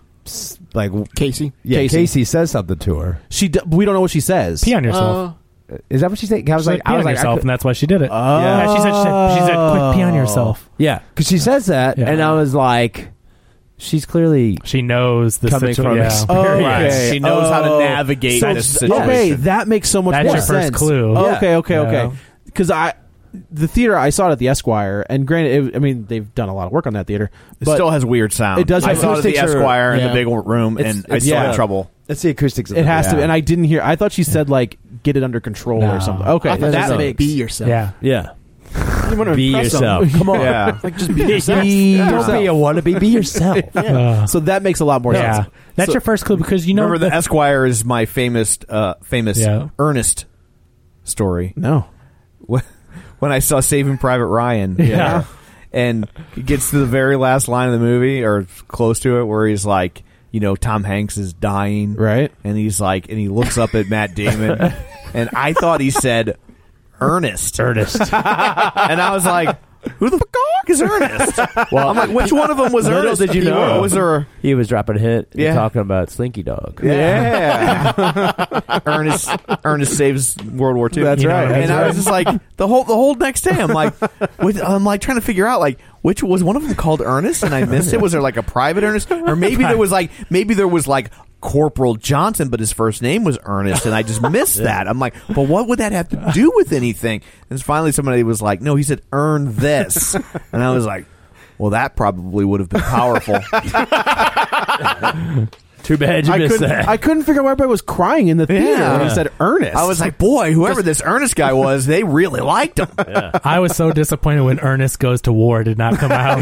S9: Casey.
S10: Yeah, Casey says something to her.
S9: We don't know what she says.
S12: Pee on yourself.
S10: Is that what she said? I was like,
S12: pee on yourself, and that's why she did it. Yeah, she said, quick, pee on yourself.
S10: Yeah, because she says that, and I was like, she
S12: knows the situation.
S9: Okay.
S8: She knows how to navigate this situation.
S9: Okay, that makes so much more sense.
S12: That's your first clue.
S9: Okay. Because the theater, I saw it at the Esquire, and granted, they've done a lot of work on that theater.
S8: It still has weird sound.
S9: It does.
S8: I saw it at the Esquire in the big room, and I still had trouble.
S10: It's the acoustics.
S9: It has to, and I didn't hear. I thought she said get it under control or something. Okay,
S11: that makes be yourself.
S10: Yeah.
S11: You want to
S10: be yourself.
S11: Come on, just be yourself.
S10: Don't be a wannabe. Be yourself.
S9: So that makes a lot more sense.
S12: That's your first clue because
S8: remember the Esquire is my famous Ernest story.
S9: No.
S8: When I saw Saving Private Ryan, and he gets to the very last line of the movie, or close to it, where he's like, Tom Hanks is dying,
S9: right?
S8: And he's like, and he looks up at Matt Damon, and I thought he said Ernest, and I was like, who the fuck is Ernest? Well, I'm like, which one of them was Ernest?
S10: Did you know?
S8: Was there?
S10: He was dropping a hit, talking about Slinky Dog.
S8: Yeah, Ernest saves World War II.
S9: That's right.
S8: And I was just like, the whole next day, I'm like trying to figure out which was one of them called Ernest, and I missed it. Was there a private Ernest, or maybe there was Corporal Johnson, but his first name was Ernest, and I just missed that. I'm like, but what would that have to do with anything? And finally somebody was like, no, he said, earn this. And I was like, well, that probably would have been powerful.
S10: Too bad you missed that.
S9: I couldn't figure out why everybody was crying in the theater when he said Ernest.
S8: I was like, boy, whoever this Ernest guy was, they really liked him.
S12: Yeah. I was so disappointed when Ernest Goes to War did not come out.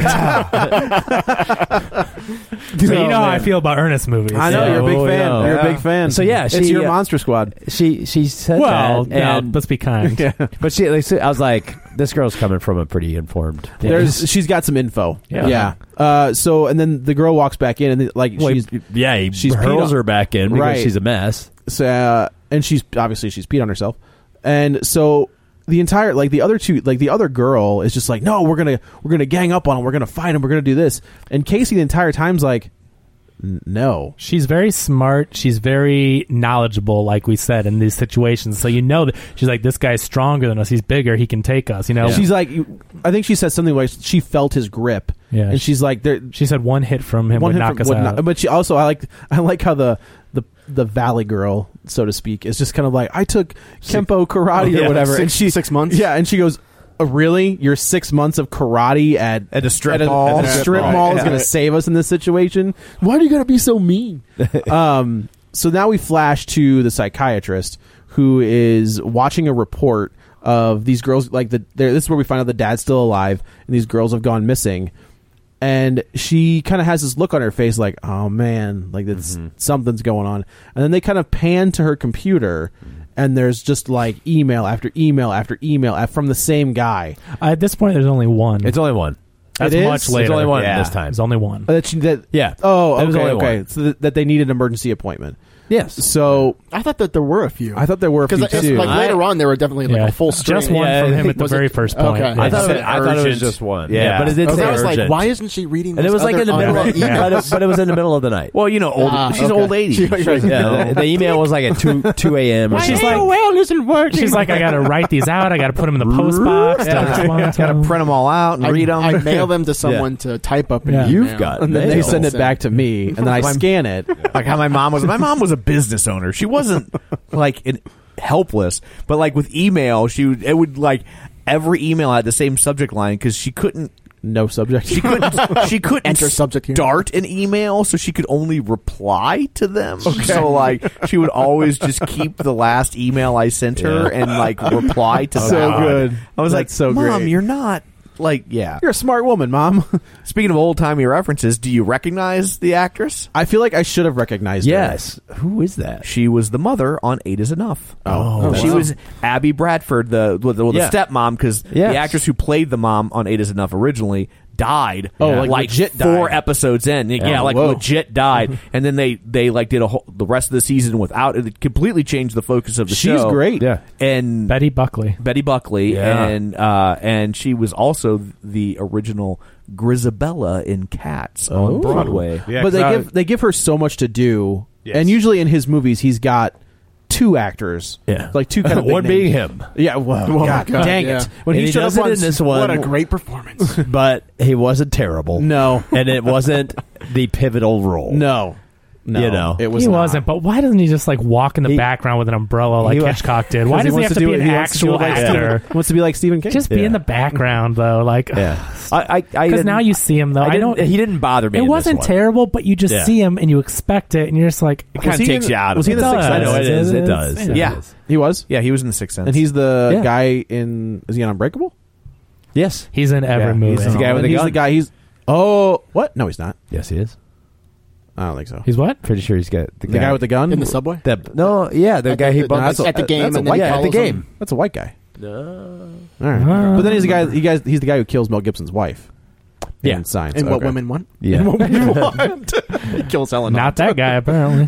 S12: So you know how I feel about Ernest movies.
S9: I know, you're a big fan. You're a big fan.
S10: So
S9: it's your Monster Squad.
S10: She said that.
S12: Well, let's be kind.
S10: But I was like, this girl's coming from a pretty informed.
S9: She's got some info.
S12: Yeah.
S9: So and then the girl walks back in, and
S10: she hurls her back in because she's a mess.
S9: So and she's peed on herself, and so the entire the other two, the other girl is just like, no, we're gonna gang up on him, we're gonna fight him, we're gonna do this, and Casey the entire time's like, no.
S12: She's very smart. She's very knowledgeable, like we said, in these situations. So that she's like, this guy's stronger than us. He's bigger. He can take us.
S9: She's like, I think she said something like she felt his grip.
S12: Yeah,
S9: and she's like,
S12: she said one hit from him would knock us out.
S9: But she also, I like how the Valley girl, so to speak, is just kind of like, I took Kempo karate or whatever, and she
S11: 6 months.
S9: Yeah, and she goes, oh, really? Your 6 months of karate at
S8: a strip mall?
S9: At a strip mall is going to save us in this situation? Why do you got to be so mean? So now we flash to the psychiatrist who is watching a report of these girls. Like this is where we find out the dad's still alive, and these girls have gone missing. And she kind of has this look on her face, like, "Oh man, like something's going on." And then they kind of pan to her computer, and there's just like email after email after email from the same guy.
S12: At this point, there's only one.
S10: It's only one.
S12: That's much later.
S10: It's only one
S12: this
S10: time.
S12: There's only one.
S10: Yeah.
S9: Oh, okay.
S10: It was only
S9: Okay.
S10: one.
S9: So that they need an emergency appointment.
S10: Yes.
S9: So
S11: I thought that there were a few.
S9: I thought there were a few too.
S11: Like later on, there were definitely like a full string.
S12: Just one from him at the very first point.
S11: Okay.
S10: I thought it was just one. Yeah, but it did say
S11: I was like,
S10: urgent.
S11: why isn't she reading?
S10: And it was like in the middle of but it was in the middle of the night. Well, you know, she's an old lady. The email was like at 2 a.m.
S12: She's like,
S11: well, isn't working.
S12: She's like, I got to write these out. I got to put them in the post box.
S8: Got to print them all out and read them.
S11: I mail them to someone to type up.
S12: Yeah.
S10: You've got,
S9: and then they send it back to me, and then I scan it.
S8: Like how my mom was. My mom was a business owner. She wasn't like helpless, but like with email, it would like every email had the same subject line because she couldn't.
S9: No subject.
S8: She couldn't
S11: enter subject here.
S8: Start an email, so she could only reply to them. Okay. So like she would always just keep the last email I sent her and like reply to
S9: So
S8: that.
S9: good.
S8: I was
S9: That's
S8: like,
S9: so
S8: Mom,
S9: great.
S8: you're not. Like, yeah.
S9: You're a smart woman, Mom.
S8: Speaking of old-timey references, do you recognize the actress?
S9: I feel like I should have recognized
S10: Yes. Who is that?
S8: She was the mother on 8 is Enough.
S9: Oh,
S8: She was Abby Bradford, the stepmom, because
S10: Yes.
S8: the actress who played the mom on 8 is Enough originally died.
S9: Oh, like legit
S8: 4
S9: died.
S8: episodes in. Yeah, like
S9: whoa.
S8: legit died. And then they like did the rest of the season without it. It completely changed the focus of the show.
S9: She's great.
S10: Yeah.
S8: And
S12: Betty Buckley.
S8: Yeah. And she was also the original Grisabella in Cats on Broadway.
S9: Yeah, but they give her so much to do, and usually in his movies he's got 2 actors.
S10: Yeah.
S9: Like 2 kind of
S10: one
S9: big
S10: being
S9: names.
S10: him.
S9: Yeah, well, God, dang it. When
S10: And
S9: he
S10: he
S9: showed
S10: does
S9: up
S10: it
S9: on
S10: in this one.
S11: What a great performance.
S10: But he wasn't terrible.
S9: No.
S10: And it wasn't the pivotal role.
S9: No.
S10: You know.
S9: It was
S12: He
S9: not.
S12: wasn't, but why doesn't he just like walk in the background with an umbrella like Hitchcock did? Why does he have to be an actual actor?
S9: He wants to be like Stephen King.
S12: Just be in the background though, like because now you see him though.
S10: He didn't bother me.
S12: It
S10: in
S12: wasn't
S10: this one.
S12: terrible, but you just see him and you expect it, and you're just like,
S8: It kind of takes you out of
S9: Was he in
S8: it.
S9: the Sixth
S10: I
S9: Sense?
S10: know it is. It does.
S8: Yeah.
S9: He was?
S8: Yeah, he was in The Sixth Sense.
S9: And he's the
S12: Yeah.
S9: guy in... Is he on Unbreakable?
S10: Yes.
S12: he's in every movie.
S10: He's the guy with
S9: And
S10: the
S9: he's
S10: gun.
S9: the guy... He's... Oh, what? No, he's not.
S10: Yes, he is.
S9: I don't think so.
S12: He's what?
S10: Pretty sure he's got the
S9: The guy with the gun?
S11: in the subway.
S10: the guy he bumped
S11: at the game,
S9: that's a
S11: and then
S9: white
S11: he
S9: guy.
S10: at the
S11: follows
S10: game.
S11: him.
S9: That's a white guy.
S10: No.
S9: All right. But then he's the guy... He's the guy who kills Mel Gibson's wife.
S10: Yeah.
S9: In Science.
S11: And What
S9: Okay.
S11: Women Want.
S10: Yeah.
S9: And What Women Want. He kills Helen.
S12: Not that guy apparently.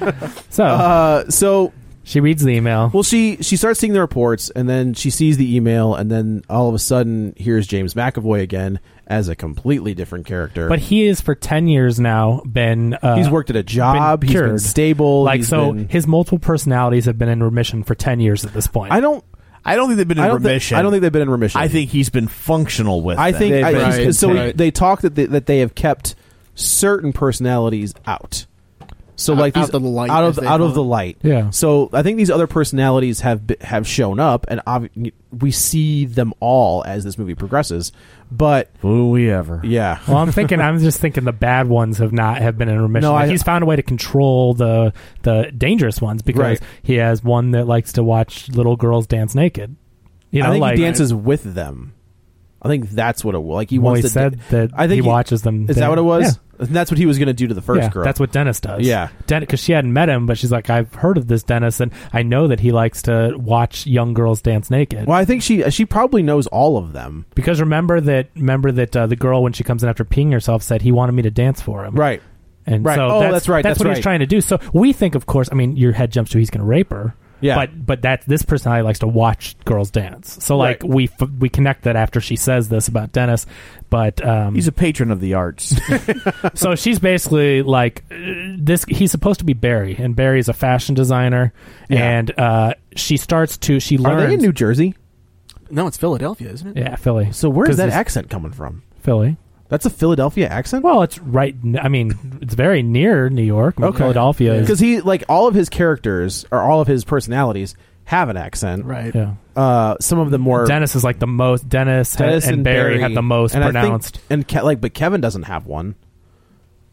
S9: So
S12: she reads the email.
S9: well, she starts seeing the reports, and then she sees the email, and then all of a sudden, here's James McAvoy again as a completely different character.
S12: But he is for 10 years now been
S9: he's worked at a job.
S12: been
S9: He's been
S12: cured.
S9: stable.
S12: Like
S9: he's
S12: so,
S9: been-
S12: his multiple personalities have been in remission for 10 years at this point.
S8: I don't think they've been in remission.
S9: I don't think they've been in remission.
S8: I think he's been functional with
S9: I
S8: them.
S9: think
S10: They've
S9: I,
S10: been
S9: so.
S11: content.
S9: They talk that they have kept certain personalities out. So like
S11: Out
S9: these
S11: of the light,
S9: out
S11: as
S9: of
S11: they
S9: out
S11: call
S9: of the
S11: it.
S9: light.
S12: Yeah.
S9: So I think these other personalities have shown up, and we see them all as this movie progresses. But
S10: Will we ever?
S9: yeah,
S12: Well, I'm just thinking the bad ones have been in remission.
S9: No,
S12: Like,
S9: I-
S12: he's found a way to control the dangerous ones because
S9: Right.
S12: he has one that likes to watch little girls dance naked. You know,
S9: I think
S12: like
S9: he dances with them. I think that's what it was. Like he
S12: Well,
S9: wants
S12: he
S9: to.
S12: said that
S9: I think
S12: he watches them.
S9: Is that
S12: there.
S9: what it was?
S12: Yeah.
S9: And that's what he was going to do to the first
S12: Yeah,
S9: girl.
S12: that's what Dennis does.
S9: Yeah.
S12: Because she hadn't met him, but she's like, I've heard of this Dennis, and I know that he likes to watch young girls dance naked.
S9: Well, I think she probably knows all of them.
S12: Because remember that the girl, when she comes in after peeing herself, said he wanted me to dance for him.
S9: Right.
S12: And
S9: Right.
S12: so
S9: Oh, that's right.
S12: That's
S9: That's
S12: what
S9: right.
S12: he's trying to do. So we think, of course, I mean, your head jumps to he's going to rape her.
S9: Yeah.
S12: But this personality likes to watch girls dance. So like
S9: Right.
S12: we connect that after she says this about Dennis. But
S8: he's a patron of the arts.
S12: so she's basically like this. He's supposed to be Barry, and Barry's a fashion designer.
S9: Yeah.
S12: And she starts to learns.
S9: Are they in New Jersey?
S11: No, it's Philadelphia, isn't it?
S12: Yeah, Philly.
S9: So where's
S12: 'Cause
S9: that
S12: it's
S9: accent coming from?
S12: Philly.
S9: That's a Philadelphia accent?
S12: Well, it's right. I mean, it's very near New York. I mean, Philadelphia is
S9: Because he, like, all of his characters, or all of his personalities, have an accent.
S11: Right.
S12: Yeah.
S9: Some of them more...
S12: Dennis is like the most. Dennis and Barry have the most
S9: and
S12: pronounced.
S9: but Kevin doesn't have one.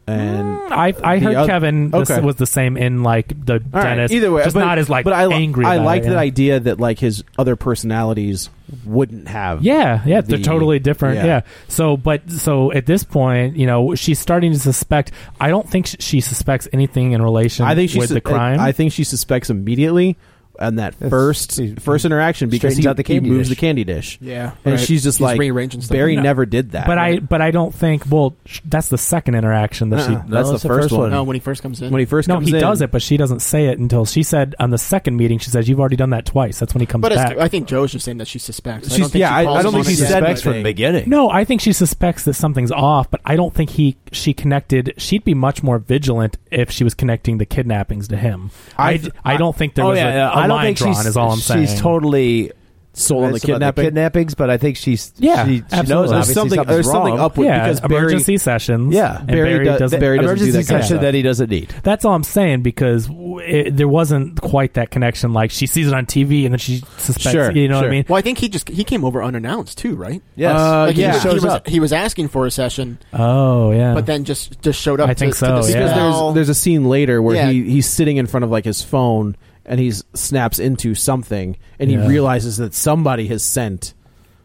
S9: And
S12: I heard Kevin this was the same in like the Dennis.
S9: Either way,
S12: just not as like angry.
S9: I
S12: about
S9: like
S12: it,
S9: that idea that like his other personalities wouldn't have.
S12: Yeah, they're totally different. Yeah. So at this point, she's starting to suspect. I don't think she suspects anything in relation with the crime.
S9: I think she suspects immediately. And that first interaction, because he moves the candy dish.
S11: Yeah,
S9: and she's just like, Barry never did that.
S12: But I don't think. Well, that's the second interaction that she.
S9: That's the first one.
S11: No, when he first comes in.
S12: He does it, but she doesn't say it until she said on the second meeting. She says, "You've already done that twice." That's when he comes back.
S11: I think Joe's just saying that she suspects.
S10: I don't think she suspects from the beginning.
S12: No, I think she suspects that something's off, but I don't think she connected. She'd be much more vigilant if she was connecting the kidnappings to him. I don't think there was a line drawn. Is all I'm saying.
S10: She's totally
S9: sold on the
S10: kidnappings, but I think she
S12: absolutely.
S10: knows
S9: there's something up with
S12: because emergency sessions.
S9: Yeah,
S12: Barry doesn't do
S10: emergency session that he doesn't need.
S12: That's all I'm saying, because there wasn't quite that connection. Like she sees it on TV and then she suspects. What I mean?
S11: Well, I think he came over unannounced too, right?
S10: Yes.
S11: He was asking for a session.
S12: Oh yeah,
S11: but then just showed up.
S12: I think so.
S9: Because there's a scene later where he's sitting in front of like his phone. And he snaps into something, and he realizes that somebody has sent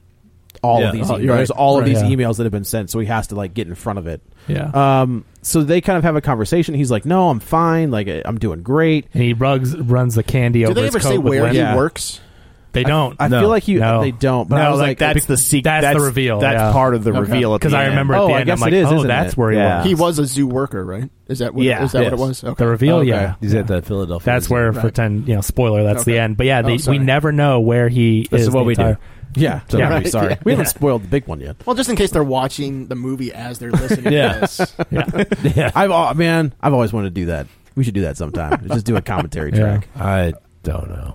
S9: all of these. There's all of these emails that have been sent, so he has to like get in front of it.
S12: Yeah.
S9: So they kind of have a conversation. He's like, "No, I'm fine. Like I'm doing great."
S12: And he runs the candy over his coat.
S11: Do they ever say where he works?
S12: They don't.
S9: I feel like they don't. But I was like,
S8: that's the secret.
S12: That's the reveal.
S8: That's part of the reveal.
S12: Because I remember at the end, I'm like, that's where he was.
S11: He was a zoo worker, right? Is that what what it was? Okay.
S12: The reveal,
S10: He's at the Philadelphia.
S12: That's where pretend, spoiler, that's the end. But we never know where he is.
S10: This is what we do.
S9: Yeah, sorry. We haven't spoiled the big one yet.
S11: Well, just in case they're watching the movie as they're listening to this.
S9: Yeah. I've always wanted to do that. We should do that sometime. Just do a commentary track.
S10: I don't know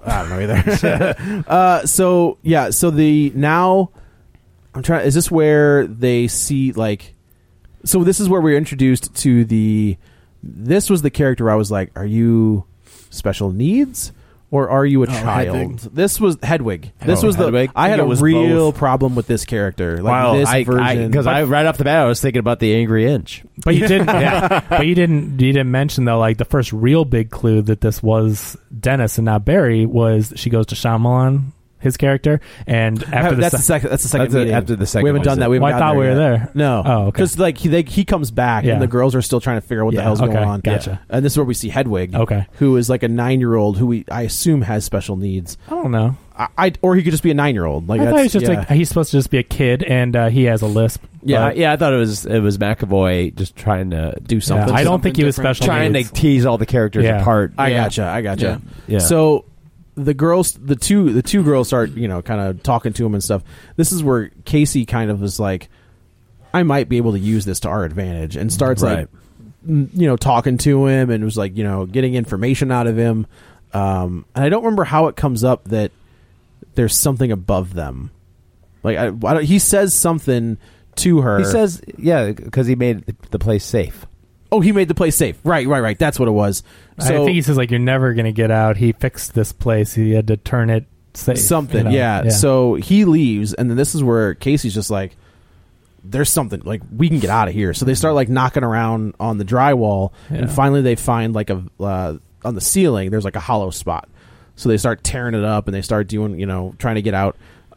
S9: either. So now I'm trying. Is this where they see like? So this is where we're introduced to the. This was the character where I was like, "Are you special needs or are you a child?"
S11: Hedwig.
S9: This was Hedwig. This was
S10: Hedwig.
S9: I had a real problem with this character. Like this version,
S10: because right off the bat I was thinking about the Angry Inch.
S12: But you didn't. But you didn't mention though. Like the first real big clue that this was Dennis and not Barry was she goes to Shyamalan, his character, and after
S9: that's the second meeting.
S10: After the second,
S9: we haven't done that.
S12: I thought we were there.
S9: No,
S12: oh, okay.
S9: Because like he comes back and the girls are still trying to figure out what the hell's going on.
S12: Gotcha.
S9: And this is where we see Hedwig, who is like a 9-year-old who I assume has special needs.
S12: I don't know.
S9: Or he could just be a 9-year-old. Like
S12: I thought he was just like he's supposed to just be a kid and he has a lisp.
S10: I thought it was McAvoy just trying to do something.
S12: I don't think he was special.
S10: Trying to tease all the characters apart.
S9: I gotcha.
S10: Yeah.
S9: So the girls, the two girls start, kind of talking to him and stuff. This is where Casey kind of is like, I might be able to use this to our advantage, and starts like, talking to him and was like, getting information out of him. And I don't remember how it comes up that there's something above them. Like he says something to her.
S10: He says, because he made the place safe.
S9: Oh, he made the place safe. Right. That's what it was. So,
S12: I think he says, like, you're never going to get out. He fixed this place. He had to turn it safe.
S9: Something, yeah. So he leaves, and then this is where Casey's just like, there's something. Like, we can get out of here. So they start, like, knocking around on the drywall, and finally they find, like, on the ceiling, there's, like, a hollow spot. So they start tearing it up, and they start doing, trying to get out.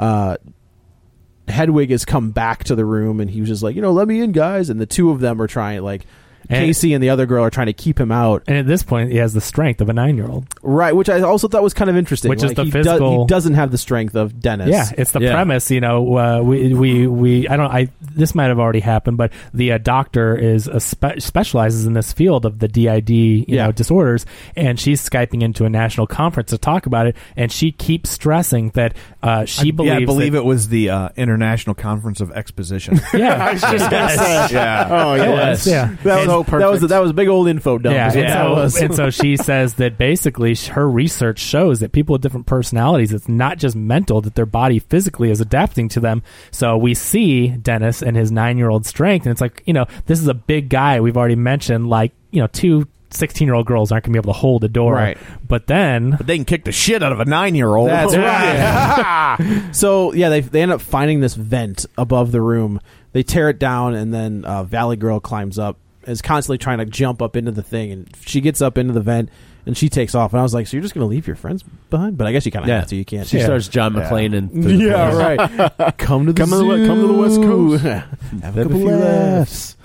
S9: Hedwig has come back to the room, and he was just like, let me in, guys. And the two of them are trying, like, Casey and the other girl are trying to keep him out.
S12: And at this point, he has the strength of a 9-year-old.
S9: Right, which I also thought was kind of interesting.
S12: Which is the physical...
S9: he doesn't have the strength of Dennis.
S12: Yeah, it's the premise, this might have already happened, but the doctor is specializes in this field of the DID, disorders, and she's Skyping into a national conference to talk about it, and she keeps stressing that she believes...
S8: I believe it was the International Conference of Exposition.
S12: Yeah.
S11: I was just going to say.
S8: Yeah.
S11: Oh, yes.
S12: Yeah.
S9: That was a big old info dump.
S12: Yeah, and so she says that basically her research shows that people with different personalities, it's not just mental, that their body physically is adapting to them. So we see Dennis and his 9-year-old strength, and it's like, this is a big guy. We've already mentioned, like, 2 16-year-old girls aren't going to be able to hold a door.
S9: Right.
S8: But they can kick the shit out of a 9-year-old.
S9: That's right. So, they end up finding this vent above the room. They tear it down, and then Valley Girl climbs up is constantly trying to jump up into the thing, and she gets up into the vent and she takes off. And I was like, so you're just going to leave your friends behind? But I guess you kind of have to. You can't.
S10: She starts John McClane and
S9: right. Come to the West Coast. Have a couple laughs.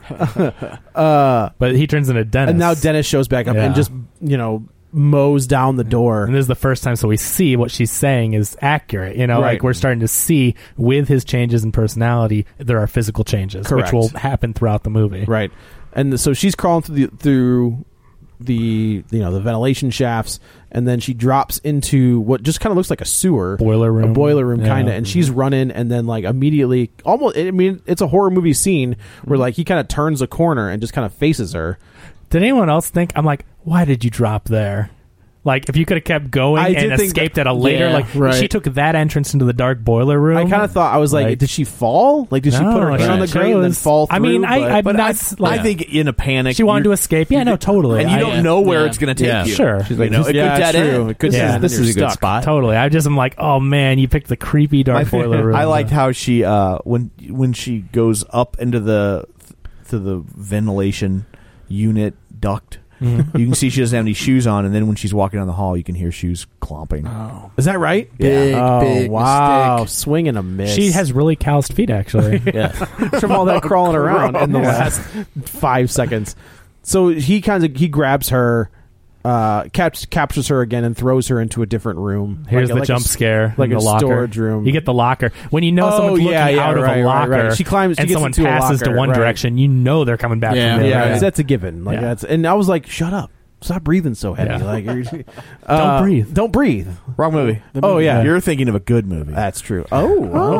S12: But he turns into Dennis,
S9: and now Dennis shows back up and just mows down the door.
S12: And this is the first time, so we see what she's saying is accurate. Like we're starting to see with his changes in personality, there are physical changes, which will happen throughout the movie.
S9: Right. And so she's crawling through the ventilation shafts, and then she drops into what just kind of looks like a boiler room kind of, and she's running, and then like immediately, almost, I mean, it's a horror movie scene where like he kind of turns a corner and just kind of faces her.
S12: Did anyone else think, I'm like, why did you drop there? Like, if you could have kept going and escaped at a later, she took that entrance into the dark boiler room.
S9: I kind of thought, I was like, did she fall? Like, did she put her head on the grate and then fall through?
S12: I mean, I
S8: think in a panic,
S12: she wanted to escape. Yeah, no, totally.
S8: And you don't know where it's going to take you.
S12: Sure.
S8: She's like, this is a good spot.
S12: Totally. I'm like, oh man, you picked the creepy dark boiler room.
S8: I liked how she, when she goes up into the ventilation unit duct, you can see she doesn't have any shoes on, and then when she's walking down the hall, you can hear shoes clomping.
S9: Oh, is that right?
S11: Big
S9: wow,
S11: mistake.
S9: Swing and a miss.
S12: She has really calloused feet, actually.
S9: From all that crawling around in the last 5 seconds. So he grabs her, captures her again, and throws her into a different room.
S12: Here's the jump scare,
S9: like
S12: in
S9: a
S12: the locker.
S9: Storage room.
S12: You get the locker when you know someone's looking out of a locker.
S9: Right. She climbs,
S12: and someone passes to one direction. You know they're coming back from there.
S9: Yeah, that's a given. Like that's, and I was like, shut up. Stop breathing so heavy.
S12: Yeah.
S9: Like, don't breathe.
S8: Wrong movie. You're thinking of a good movie.
S9: That's true. There's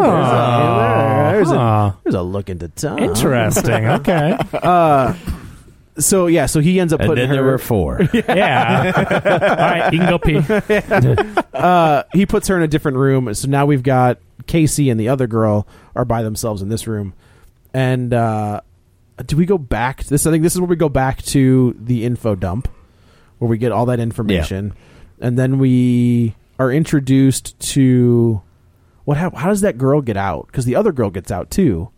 S9: a look into time.
S12: Interesting. Okay.
S9: So he ends up putting
S10: then
S9: her.
S10: There were 4.
S12: Yeah. All right, you can go pee.
S9: He puts her in a different room. So now we've got Casey and the other girl are by themselves in this room. And do we go back to this? I think this is where we go back to the info dump, where we get all that information, and then we are introduced to how does that girl get out? Because the other girl gets out too.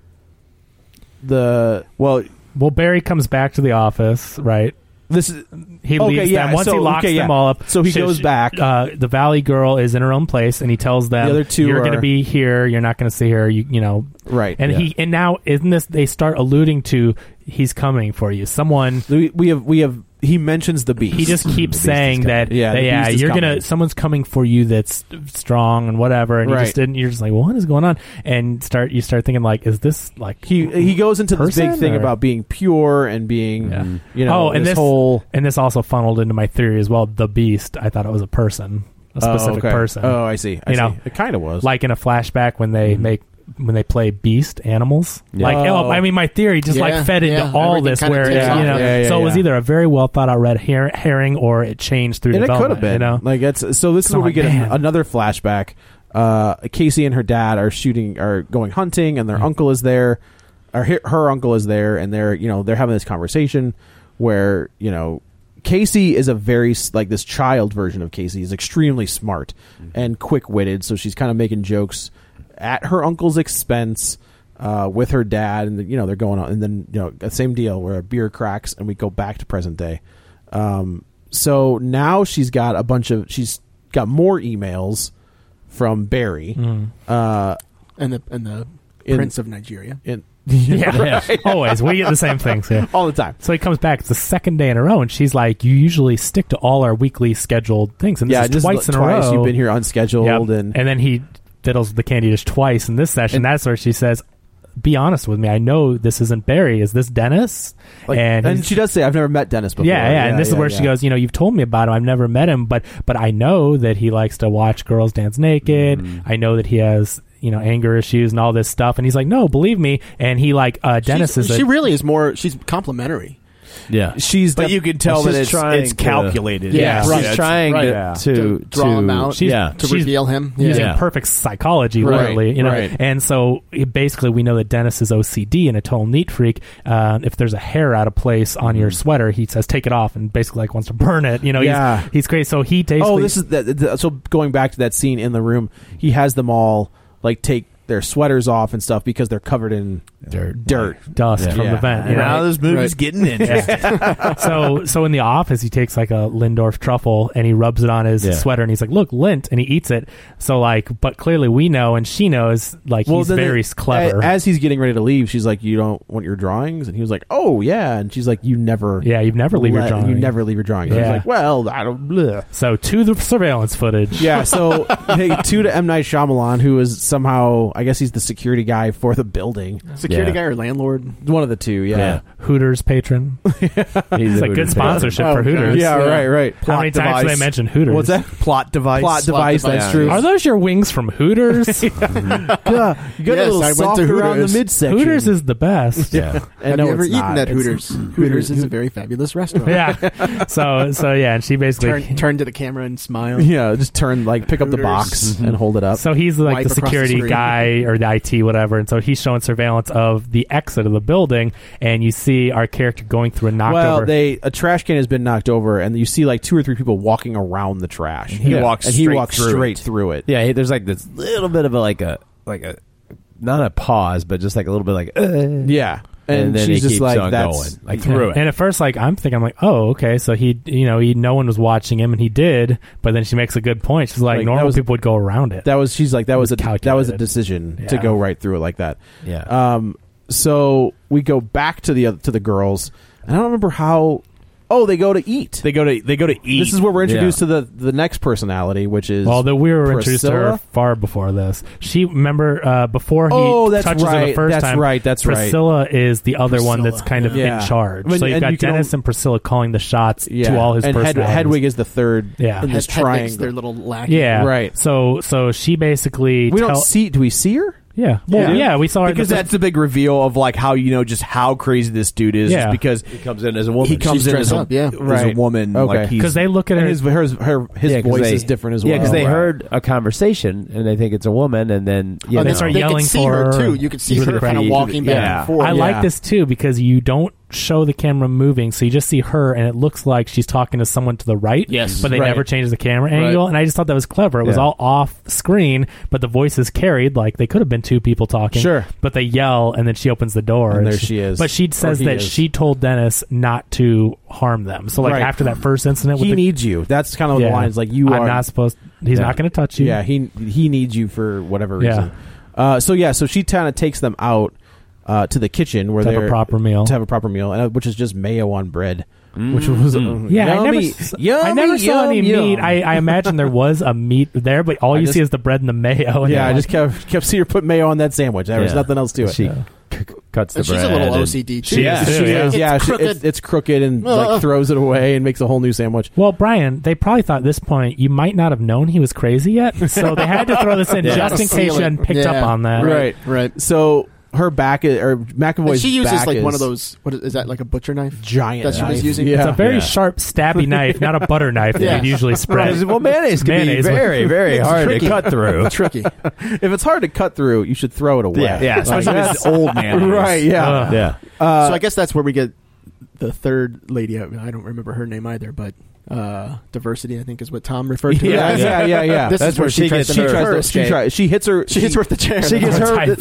S12: Well, Barry comes back to the office, right? He leaves them once he locks them all up.
S9: So he goes back.
S12: The Valley girl is in her own place, and he tells them,
S9: the other two
S12: "You're going to be here. You're not going to see her. You know."
S9: Right.
S12: And and now isn't this? They start alluding to he's coming for you. Someone
S9: we have. He mentions the beast.
S12: He just keeps saying that. You're gonna. Someone's coming for you. That's strong and whatever. And you're just like, well, what is going on? And you start thinking like, is this like
S9: he goes into this big thing about being pure and being and this also funneled into my theory as well. The beast. I thought it was a person, a specific person.
S12: Oh,
S9: I see. It kind of was
S12: like in a flashback when they when they play beast animals. I mean, my theory just fed into all this where it was either a very well thought out red herring or it changed through development.
S9: It could have been. This is where we get another flashback. Casey and her dad are going hunting, and their uncle is there, or her uncle is there, and they're having this conversation where Casey is a very this child version of Casey is extremely smart and quick witted, so she's kind of making jokes at her uncle's expense with her dad, and they're going on, and then the same deal where a beer cracks and we go back to present day. So now she's got more emails from Barry
S11: and the Prince of Nigeria.
S12: Always we get the same things
S9: all the time.
S12: So he comes back. It's the second day in a row, and she's like, "You usually stick to all our weekly scheduled things, and this is twice in a row.
S9: You've been here unscheduled."
S12: And then he fiddles the candy dish twice in this session. That's where she says, "Be honest with me. I know this isn't Barry. Is this Dennis?"
S9: And she does say, "I've never met Dennis before."
S12: And this is where she goes, "You've told me about him. I've never met him, but I know that he likes to watch girls dance naked. I know that he has anger issues and all this stuff." And he's like, "No, believe me." And he Dennis
S11: she really is more. She's complimentary.
S8: Yeah, but you can tell that it's calculated.
S10: She's trying to
S11: draw him out. To reveal him.
S12: Using perfect psychology, literally. And so basically, we know that Dennis is OCD and a total neat freak. If there's a hair out of place on your sweater, he says, "Take it off," and basically wants to burn it. He's crazy. So he basically.
S9: This is so going back to that scene in the room. He has them all take their sweaters off and stuff because they're covered in
S12: dust from the vent. You know?
S8: Now this movie's getting interesting.
S12: So in the office, he takes like a Lindorf truffle and he rubs it on his sweater, and he's like, "Look, lint," and he eats it. So like, but clearly we know, and she knows, like he's very clever.
S9: As he's getting ready to leave, she's like, "You don't want your drawings?" And he was like, "Oh yeah," and she's like, "You never
S12: leave your drawings.
S9: You never leave your drawings." Yeah. He's like, "Well, I don't." Bleh.
S12: So to the surveillance footage.
S9: Yeah. So to M. Night Shyamalan, who is somehow, I guess he's the security guy for the building.
S11: Security guy or landlord?
S9: One of the two. Yeah.
S12: Hooters patron. It's a good sponsorship for Hooters.
S9: Yeah. Right.
S12: How many times do they mention Hooters?
S9: What's that?
S8: Plot device.
S9: That's true.
S12: Are those your wings from Hooters?
S9: You got a little soft around the midsection.
S12: Hooters is the best.
S11: Yeah. Have you ever eaten at Hooters? Hooters is a very fabulous restaurant.
S12: Yeah. So yeah, and she basically
S11: turn to the camera and smile.
S9: Yeah, just pick up the box and hold it up.
S12: So he's like the security guy or the IT, whatever, and so he's showing surveillance of the exit of the building, and you see our character going through a knocked over.
S9: A trash can has been knocked over, and you see like 2 or 3 people walking around the trash.
S8: He walks
S9: straight through it.
S10: Yeah, there's like this little bit of a not a pause, but just like a little bit like
S9: yeah.
S10: And then
S9: she's
S10: he
S9: just
S10: keeps
S9: like
S10: on
S9: that's
S10: going, like through it.
S12: And at first, like I'm like, oh, okay, so no one was watching him, and he did. But then she makes a good point. She's like normal people would go around it.
S9: That was a decision to go right through it like that.
S10: Yeah.
S9: So we go back to the girls, and I don't remember how. Oh, they go to eat.
S8: They go to eat.
S9: This is where we're introduced to the next personality, which is
S12: we were
S9: Priscilla?
S12: introduced to her far before this. She before he touches her the first time.
S9: That's
S12: Priscilla is the other one that's kind of in charge. So you've got Dennis and Priscilla calling the shots to all his personalities.
S9: Hedwig is the third in this triangle.
S11: Their little lackey.
S12: Yeah,
S9: right.
S12: So she basically
S9: do we see her?
S12: Yeah. Well, we saw her
S8: because that's the big reveal of like how just how crazy this dude is.
S12: Yeah.
S8: Just because
S10: he comes in as a woman.
S8: He comes in as a woman.
S9: Okay.
S8: Because
S12: they look at her.
S9: His voice is different as well.
S10: Yeah, because they heard a conversation and they think it's a woman, and then
S12: they start yelling for her
S11: too. You could see her kind of walking back and forth.
S12: I like this too because you don't show the camera moving, so you just see her, and it looks like she's talking to someone to the right.
S11: Yes,
S12: but they never change the camera angle, and I just thought that was clever. It was all off screen, but the voice is carried. Like they could have been 2 people talking.
S9: Sure,
S12: but they yell, and then she opens the door,
S9: and there she is.
S12: But she says that she told Dennis not to harm them. So like after that first incident,
S9: he needs you. That's kind of the line. It's like I'm
S12: not supposed. He's not going to touch you.
S9: Yeah, he needs you for whatever reason. So she kind of takes them out. To the kitchen where they
S12: have a proper meal,
S9: and which is just mayo on bread, which was
S12: yummy, I never saw any meat. I imagine there was a meat there, but all you see is the bread and the mayo.
S9: I just kept seeing her put mayo on that sandwich. There was nothing else to it.
S10: She cuts the bread.
S11: She's a little OCD too.
S9: She is. It's crooked and like throws it away and makes a whole new sandwich.
S12: Well, Brian, they probably thought at this point you might not have known he was crazy yet, so they had to throw this in just in case you hadn't picked up on that.
S9: Right. So. Her back or McAvoy's
S11: she uses
S9: back
S11: like one of those. What is that? Like a butcher knife?
S9: Giant.
S11: That she was using.
S12: It's a very sharp, stabby knife, not a butter knife that you'd usually spread.
S10: Well, mayonnaise can be very, very hard to cut through.
S11: Tricky.
S9: If it's hard to cut through, you should throw it away.
S8: Yeah, especially if it's old mayonnaise.
S9: Right. Yeah.
S11: So I guess that's where we get the third lady. I don't remember her name either, but. Diversity, I think, is what Tom referred to.
S9: Yeah.
S11: This is where she hits her.
S9: She hits her with the chair.
S10: She gets her.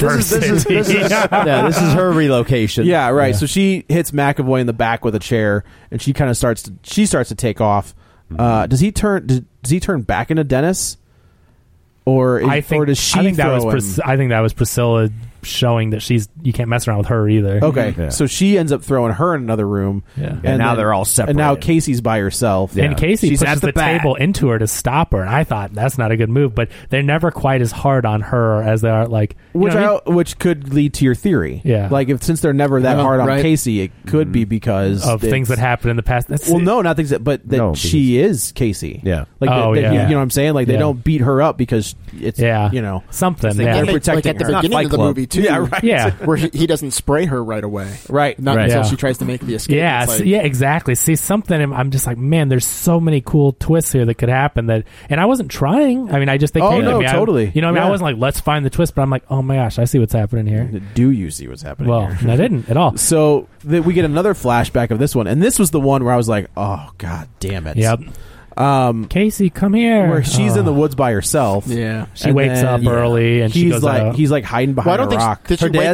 S10: This is her relocation.
S9: Yeah, right. Yeah. So she hits McAvoy in the back with a chair, and she kind of starts to take off. Does he turn back into Dennis, or does she?
S12: I think
S9: throw
S12: that was Priscilla showing that you can't mess around with her either.
S9: Okay, so she ends up throwing her in another room,
S12: and
S8: now they're all separate.
S9: And now Casey's by herself,
S12: and Casey pushes the table into her to stop her. And I thought that's not a good move, but they're never quite as hard on her as they are like
S9: which could lead to your theory.
S12: Yeah,
S9: like since they're never that hard on Casey, it could be because
S12: of things that happened in the past.
S9: Not things but that she is Casey.
S10: Yeah,
S9: like you know what I'm saying. Like they don't beat her up because it's
S12: something.
S11: They're
S9: protecting
S11: at the
S9: her.
S11: beginning of the movie. Too,
S12: Yeah.
S11: Where he doesn't spray her right away.
S9: Right.
S11: Not until she tries to make the escape.
S12: Yeah, exactly. See, something, I'm just like, man, there's so many cool twists here that could happen and I wasn't trying. I mean, they came to me.
S9: Totally.
S12: I wasn't like, let's find the twist, but I'm like, oh my gosh, I see what's happening here.
S9: Do you see what's happening here?
S12: Well, I didn't at all.
S9: So we get another flashback of this one, and this was the one where I was like, oh, god damn it.
S12: Yep. Casey, come here.
S9: Where she's in the woods by herself.
S11: Yeah.
S12: She wakes up early and she goes out.
S9: He's like hiding behind a rock.
S11: Did she wake up?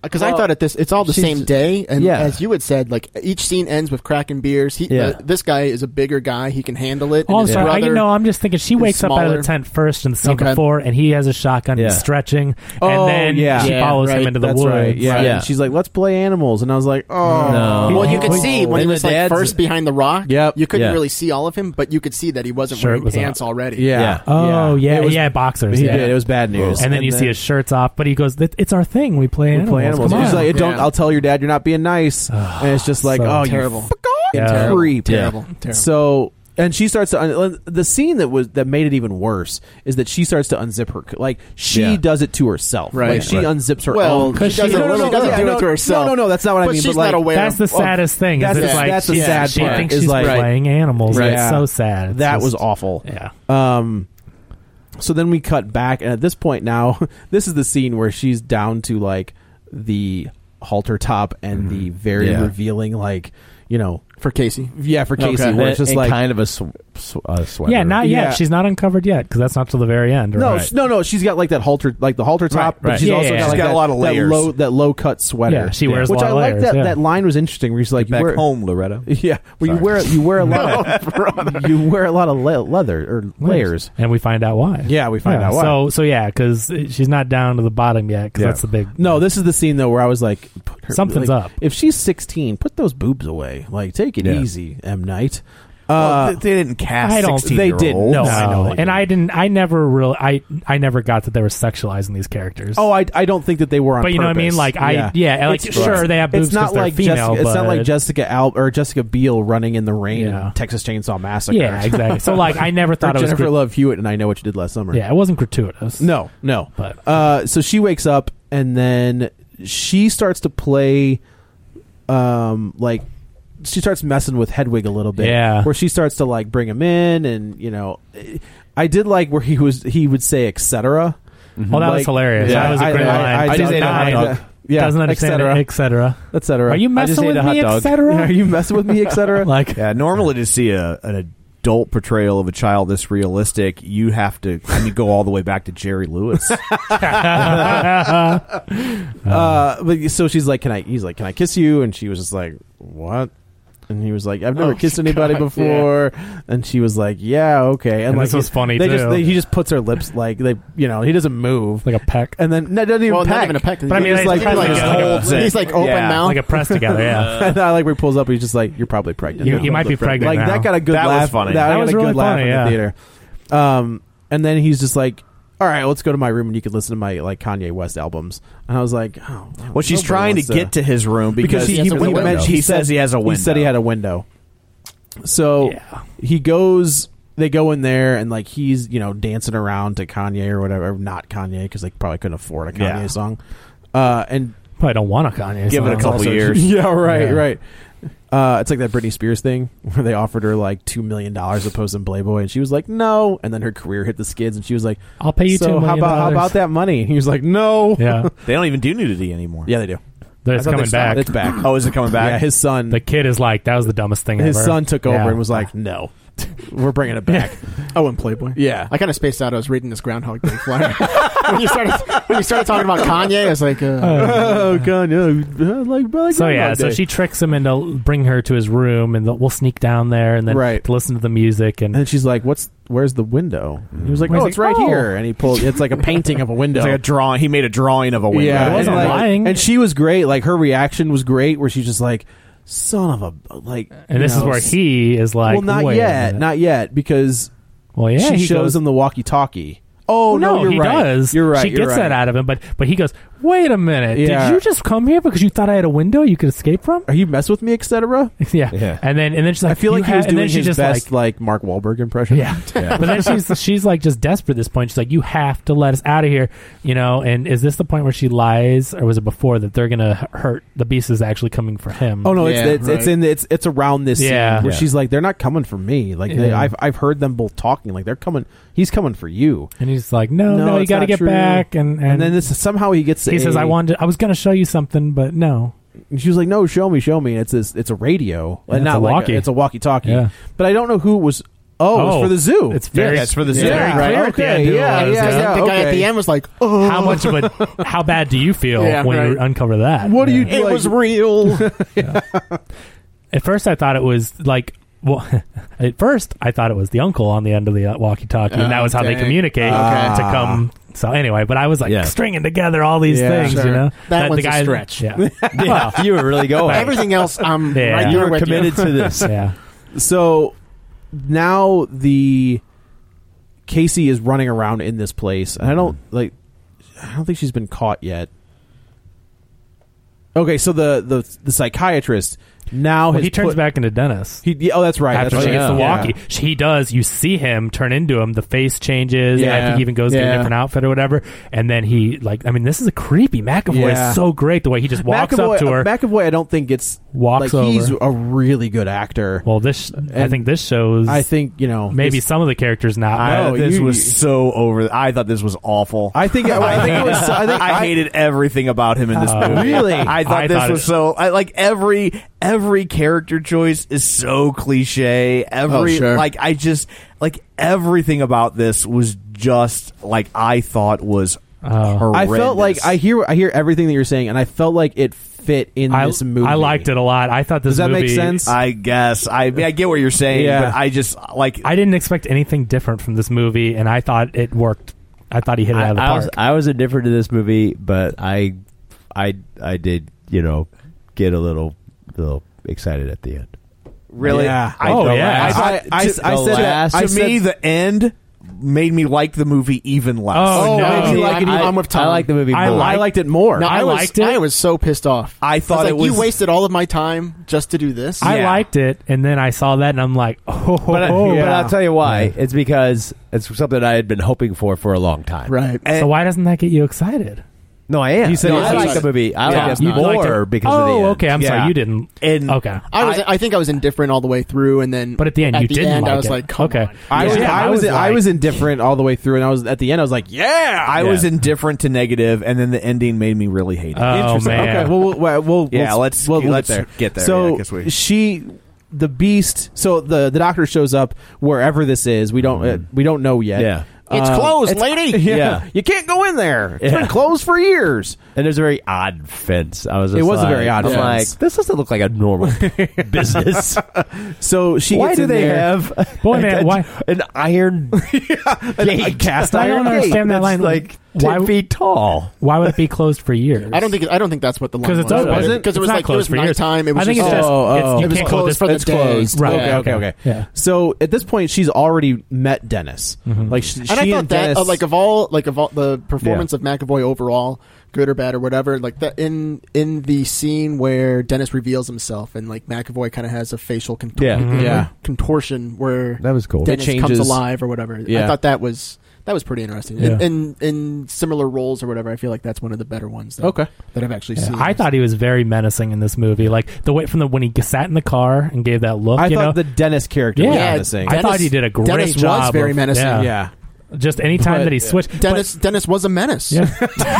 S11: Because I thought it's all the same day, and as you had said, like each scene ends with cracking beers. This guy is a bigger guy; he can handle it.
S12: Oh, I'm sorry. I'm just thinking she wakes up out of the tent first in the scene before, and he has a shotgun. He's stretching, and then she follows him into the woods.
S9: Right. Yeah. And she's like, "Let's play animals," and I was like, "Oh,
S10: no."
S11: Well, you could see when he was like first behind the rock. Yep. You couldn't really see all of him, but you could see that he wasn't wearing pants already.
S9: Yeah.
S12: Oh, yeah. Boxers.
S9: He did. It was bad news.
S12: And then you see his shirt's off, but he goes, "It's our thing. We play animals."
S9: He's like, I'll tell your dad you're not being nice. And it's just like,
S11: terrible.
S9: Creep.
S11: Terrible.
S9: So, and she starts to the scene that made it even worse is that she starts to unzip her, like she does it to herself.
S11: Right.
S9: Like she unzips her
S11: own.
S9: Well,
S11: she doesn't do it to herself.
S9: No, that's not what I mean.
S11: She's
S9: but
S11: not aware.
S12: That's the saddest thing.
S9: That's the sad
S12: she
S9: part.
S12: thinks she's playing animals. Right. It's so sad.
S9: That was awful.
S12: Yeah.
S9: So then we cut back, and at this point now, this is the scene where she's down to like the halter top and the very revealing, like,
S11: for Casey.
S9: Yeah, for Casey. Where it's just like
S10: kind of a sweater.
S12: Yeah, not yet. She's not uncovered yet because that's not till the very end.
S9: No. She's got like that halter, like the halter top, but she's also got,
S10: a lot of layers.
S9: That low cut sweater.
S12: Yeah, she wears
S9: which
S12: a lot
S9: I
S12: of
S9: like
S12: layers.
S9: that line was interesting. Where she's like,
S10: back home, Loretta.
S9: Yeah, well, you wear a lot. You wear a lot of leather or layers,
S12: and we find out why.
S9: Yeah, we find out why.
S12: So because she's not down to the bottom yet. Because that's the big.
S9: No, this is the scene though where I was like,
S12: something's up.
S9: If she's 16, put those boobs away. Like, take it easy, M. Night.
S10: They didn't cast 16-year-olds.
S9: They didn't. No,
S12: I know. And I didn't. I never really. I never got that they were sexualizing these characters.
S9: Oh, I don't think that they were on
S12: But you know what I mean? Like sure they have boobs.
S9: It's not like
S12: female.
S9: It's not like Jessica Biel running in the rain in Texas Chainsaw Massacre.
S12: Yeah, exactly. So like I never thought it was
S9: Jennifer Love Hewitt and I Know What You Did Last Summer.
S12: Yeah, it wasn't gratuitous.
S9: No. But so she wakes up and then she starts to play, like. She starts messing with Hedwig a little bit.
S12: Yeah.
S9: Where she starts to like bring him in and, I did like where he would say etc.
S12: Well, that was hilarious.
S9: Yeah,
S12: that was a great line.
S10: I just ate a hot dog.
S9: Yeah,
S12: doesn't understand it, etc.
S9: etc.
S12: Are you messing with me, etc.?
S9: Are you messing with me, etc.?
S10: Like, normally to see an adult portrayal of a child this realistic, you have to go all the way back to Jerry Lewis.
S9: But so she's like, he's like, can I kiss you? And she was just like, what? And he was like, I've never kissed anybody before. Yeah. And she was like, yeah, okay. And like,
S12: this was funny too.
S9: He just puts her lips like he doesn't move
S12: like a peck.
S9: And then doesn't even peck.
S11: Not even a peck.
S12: But I mean,
S11: he's like open mouth,
S12: like a press together. Yeah.
S9: And I like where he pulls up. He's just like, you're probably pregnant.
S12: You might be pregnant.
S9: Like
S12: now.
S9: that got a good laugh.
S10: That was funny.
S9: That
S12: was really funny.
S9: In the theater. And then he's just like, all right, let's go to my room and you can listen to my like Kanye West albums. And I was like,
S10: well, she's trying to get to his room because he says he has a window.
S9: He said he had a window. So they go in there and like he's dancing around to Kanye or whatever, not Kanye because they probably couldn't afford a Kanye song, and
S12: probably don't want a Kanye.
S10: Give
S12: song.
S10: it a couple years.
S9: Yeah, right. It's like that Britney Spears thing where they offered her like $2 million to post in Playboy, and she was like, "No." And then her career hit the skids, and she was like,
S12: "I'll pay you $2 million.
S9: How about that money?" And he was like, "No."
S12: Yeah,
S10: they don't even do nudity anymore.
S9: Yeah, they do.
S12: It's coming back.
S9: It's back.
S10: Oh, is it coming back?
S9: Yeah, his son.
S12: The kid is like, that was the dumbest thing ever.
S9: His son took over and was like, "No, we're bringing it back."
S11: Oh, in Playboy.
S9: Yeah,
S11: I kind of spaced out. I was reading this Groundhog Day flyer when you started talking about Kanye. I was like,
S9: Kanye, like
S12: so yeah. So she tricks him into bring her to his room, and we'll sneak down there, and then to listen to the music. And
S9: she's like, where's the window? And he was like, it's right here. And he pulled. It's like a painting of a window.
S10: It's like a drawing. He made a drawing of a window.
S9: Yeah,
S12: I wasn't lying.
S9: And she was great. Like her reaction was great, where she's just like, son of a like.
S12: And this is where he is like,
S9: well, not yet, because she shows him the walkie-talkie. Oh no,
S12: he
S9: right.
S12: does.
S9: You're right.
S12: She gets that out of him, but he goes, wait a minute.
S9: Yeah.
S12: Did you just come here because you thought I had a window you could escape from?
S9: Are you messing with me, etc.?
S12: Yeah. And then she's like,
S9: I feel like he was doing his
S12: just
S9: best like Mark Wahlberg impression.
S12: Yeah. But then she's like just desperate at this point. She's like, you have to let us out of here, And is this the point where she lies, or was it before that they're gonna hurt the beast is actually coming for him?
S9: Oh no, it's around this scene where she's like, they're not coming for me. Like I've heard them both talking. Like they're coming. He's coming for you.
S12: And he's like, no, you got to get back. And
S9: then this somehow he gets.
S12: He says, I was going to show you something, but no.
S9: And she was like, no, show me. And it's a radio,
S12: and
S9: not
S12: it's a walkie.
S9: It's a walkie-talkie.
S12: Yeah.
S9: But I don't know who it was Oh, it's for the zoo.
S12: It's very.
S8: Yeah, it's for the zoo.
S12: Very
S9: Right,
S12: clear at the end
S9: okay,
S12: who it
S9: yeah,
S12: was,
S9: yeah.
S11: The guy at the end was like, "Oh,
S12: How bad do you feel
S11: Yeah,
S12: when you
S11: right.
S12: uncover that?
S9: What do you?
S11: it
S9: like-
S11: was real."
S12: At first, I thought it was like. Well, at first, I thought it was the uncle on the end of the walkie-talkie, and that was how they
S11: dang.
S12: communicate
S11: Okay.
S12: to come. So anyway, but I was like stringing together all these things,
S11: sure.
S12: you know.
S11: That one's
S12: the guy,
S11: a stretch.
S12: Yeah.
S10: Yeah, you were really going.
S11: Everything else, I'm
S12: Yeah.
S11: right
S10: You
S11: there
S10: were
S11: with
S10: committed to this.
S12: Yeah.
S9: So now Casey is running around in this place, and I don't think she's been caught yet. Okay, so the psychiatrist now
S12: He turns back into Dennis.
S9: Oh, that's right.
S12: After
S9: that's
S12: she
S9: right.
S12: gets the
S9: Yeah.
S12: walkie, he does. You see him turn into him. The face changes.
S9: Yeah.
S12: I think he even goes to a
S9: Yeah.
S12: different outfit or whatever. And then he this is a creepy McAvoy.
S9: Yeah.
S12: Is so great the way he just walks
S9: McAvoy,
S12: up to her.
S9: McAvoy, I don't think
S12: Walks over.
S9: He's a really good actor.
S12: Well, I think this shows.
S9: I think
S12: maybe some of the characters not.
S8: This was so over. I thought this was awful.
S9: I think it was.
S8: I hated everything about him in this movie.
S9: Really?
S8: I thought this was so. Every character choice is so cliche. Everything about this was just I thought was horrendous.
S9: I felt like I hear everything that you're saying, and I felt like it fit in this movie.
S12: I liked it a lot. I thought this
S9: Does that
S12: movie,
S9: make sense?
S8: I guess I get what you're saying, but I just
S12: I didn't expect anything different from this movie, and I thought it worked. I thought he hit it out of the park.
S10: I was indifferent to this movie, but I did get a little excited at the end.
S8: Really.
S9: Yeah.
S8: I said to me the end made me like the movie even less.
S12: Oh, no.
S11: Made me like it even- I'm with Tom.
S10: I like the movie more.
S9: I liked it more.
S11: No, I
S12: liked it.
S11: I was so pissed off.
S8: I thought
S11: was
S8: it
S11: like, you
S8: was-
S11: wasted all of my time just to do this.
S12: I liked it, and then I saw that, and I'm like,
S10: But I'll tell you why. It's because it's something I had been hoping for a long time.
S11: Right.
S12: So why doesn't that get you excited?
S10: No, I am.
S9: He said
S10: I
S9: it's
S10: like the movie. I
S11: Yeah.
S10: like it
S11: You
S10: more
S12: liked it.
S10: because of the end.
S12: Okay. I'm sorry, you didn't. Okay.
S11: I think I was indifferent all the way through, and then
S12: But at the end, you didn't
S11: end,
S12: like
S11: I was
S12: it.
S11: like, come
S12: Okay.
S11: on.
S9: I was indifferent all the way through, and I was at the end. I was like, yeah.
S8: I was indifferent to negative, and then the ending made me really hate it.
S12: Oh,
S9: Interesting.
S12: man.
S9: Okay. Well, we'll
S8: let's get there.
S9: So
S8: Yeah, I guess
S9: the beast. So the doctor shows up wherever this is. We don't know yet.
S10: Yeah.
S11: It's closed, lady.
S9: Yeah. You can't go in there. It's been closed for years.
S10: And there's a very odd fence.
S9: It was a very odd
S10: I'm
S9: fence.
S10: like, this doesn't look like a normal business.
S9: So she
S10: Why
S9: gets
S10: do
S9: in
S10: they
S9: there.
S10: have
S12: Boy, man, why?
S10: an iron gate,
S9: cast
S12: I
S9: iron
S12: don't understand
S10: gate
S12: that line.
S10: that's like 10
S12: Why-
S10: feet tall?
S12: Why would it be closed for years?
S11: I don't think that's what the line
S12: Because
S11: was.
S12: it's
S11: Was
S12: wasn't
S11: it? Because it
S12: it's
S11: was
S12: not
S11: like it
S12: closed
S11: was
S12: for years.
S11: nighttime. It was
S12: I think
S11: just
S12: it's just you
S11: it was
S12: can't go
S11: closed
S12: this-
S11: for the
S9: It's
S11: day.
S9: closed.
S12: Right.
S9: Okay.
S12: Yeah.
S9: So at this point, she's already met Dennis. Like she
S11: And I thought that
S9: Dennis,
S11: like of all the performance of McAvoy overall, good or bad or whatever, like that in the scene where Dennis reveals himself and like McAvoy kind of has a facial contortion where
S10: That was cool.
S11: Dennis
S9: It changes.
S11: comes alive or whatever.
S9: Yeah.
S11: I thought that was pretty interesting.
S12: Yeah.
S11: In similar roles or whatever, I feel like that's one of the better ones. That I've actually seen.
S12: I thought he was very menacing in this movie. Like the way when he sat in the car and gave that look.
S9: I
S12: you
S9: thought
S12: know?
S9: the Dennis character was
S12: Yeah,
S9: menacing.
S12: I thought he did a great
S11: Dennis
S12: job.
S11: was very
S12: of-
S11: menacing.
S12: Yeah. Just anytime
S9: But-
S12: that he switched.
S11: Dennis was a menace.
S12: Yeah.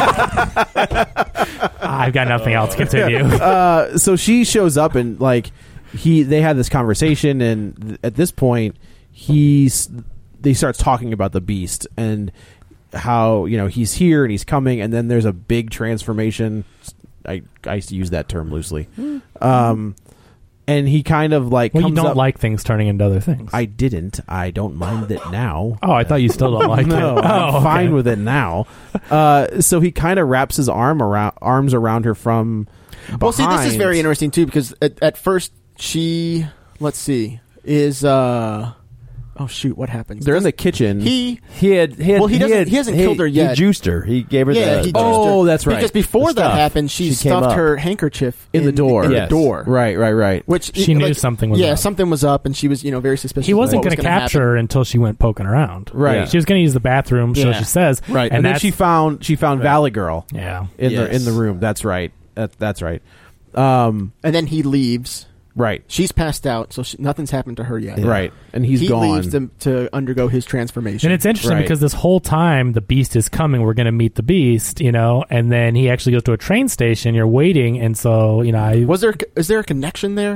S12: I've got nothing else. Continue.
S9: So she shows up and like they have this conversation, and at this point he starts talking about the beast and how he's here and he's coming, and then there's a big transformation. I used to use that term loosely. And he kind of like
S12: well, you
S9: comes
S12: don't
S9: up,
S12: like things turning into other things.
S9: I didn't. I don't mind it now.
S12: Oh, I thought you still don't like
S9: No,
S12: it.
S9: I'm
S12: okay.
S9: fine with it now. So he kind of wraps his arms around her from behind.
S11: Well, see, this is very interesting too because at first she, let's see, is oh shoot, what happens?
S9: They're in the kitchen.
S11: He
S10: He
S11: hasn't killed her yet.
S10: He juiced her. He gave her
S11: Yeah,
S10: the...
S11: he
S9: Oh, that's right.
S11: Because before
S10: The
S11: that
S10: stuff.
S11: happened, she
S10: She came
S11: stuffed
S10: up.
S11: her handkerchief
S9: in the door.
S11: In
S10: Yes.
S11: the door.
S9: Right.
S11: Which
S12: She knew something was up.
S11: something was up, and she was very suspicious.
S12: He wasn't
S11: going to
S12: capture her until she went poking around.
S9: Right.
S12: Yeah. She was going to use the bathroom, so
S11: Yeah.
S12: she says.
S9: Right. And then she found Valley Girl.
S12: Yeah.
S9: In the room. That's right. That's right.
S11: And then he leaves.
S9: Right.
S11: She's passed out, so nothing's happened to her yet.
S9: Right. And he
S11: gone.
S9: leaves
S11: to undergo his transformation.
S12: And it's interesting because this whole time the beast is coming. We're going to meet the beast, and then he actually goes to a train station. You're waiting, and so is
S11: there a connection there?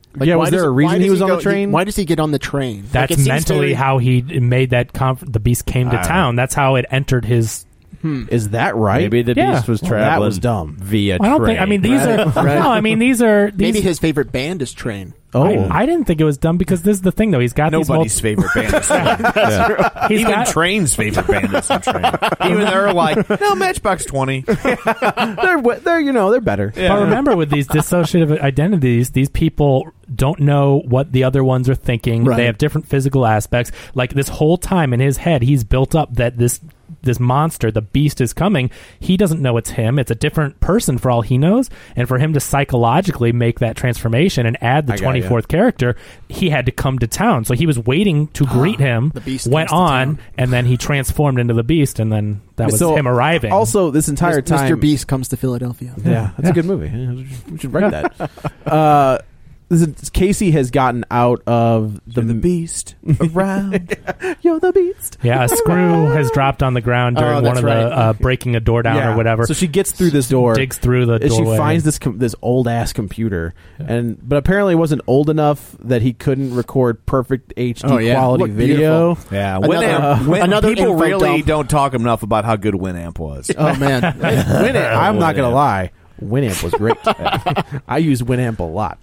S11: Like,
S9: was there a reason he was on the train?
S11: Why does he get on the train?
S12: That's
S11: like,
S12: mentally how he made that. The beast came to town. That's how it entered his.
S9: Is that right?
S10: Maybe the beast was traveling.
S9: That was dumb.
S10: Via
S12: I don't
S10: train.
S12: think. I mean, these are. No, I mean these are.
S11: Maybe his favorite band is Train.
S9: Oh,
S12: I didn't think it was dumb because this is the thing though. He's got
S8: nobody's favorite band is Train. Even Train's favorite band is Train. Even they're like, no, Matchbox 20.
S9: they're better.
S12: Yeah. But remember, with these dissociative identities, these people don't know what the other ones are thinking. Right. They have different physical aspects. Like this whole time in his head, he's built up that this monster, the beast, is coming. He doesn't know it's him. It's a different person for all he knows. And for him to psychologically make that transformation and add the 24th character, he had to come to town. So he was waiting to greet him,
S11: the beast
S12: went on, and then he transformed into the beast, and then that was him arriving.
S9: Also, this entire time...
S11: Mr. Beast comes to Philadelphia.
S9: Yeah, that's a good movie. We should write that. Casey has gotten out of the beast around. You're the beast.
S12: Yeah, a screw has dropped on the ground during one of the breaking a door down or whatever.
S9: So she gets through this door,
S12: digs through the doorway.
S9: She finds this old ass computer, but apparently it wasn't old enough that he couldn't record perfect HD quality video.
S11: Beautiful.
S8: Yeah, Winamp. People really don't talk enough about how good Winamp was.
S11: Oh man,
S9: Winamp. I'm not gonna lie, Winamp was great. I used Winamp a lot.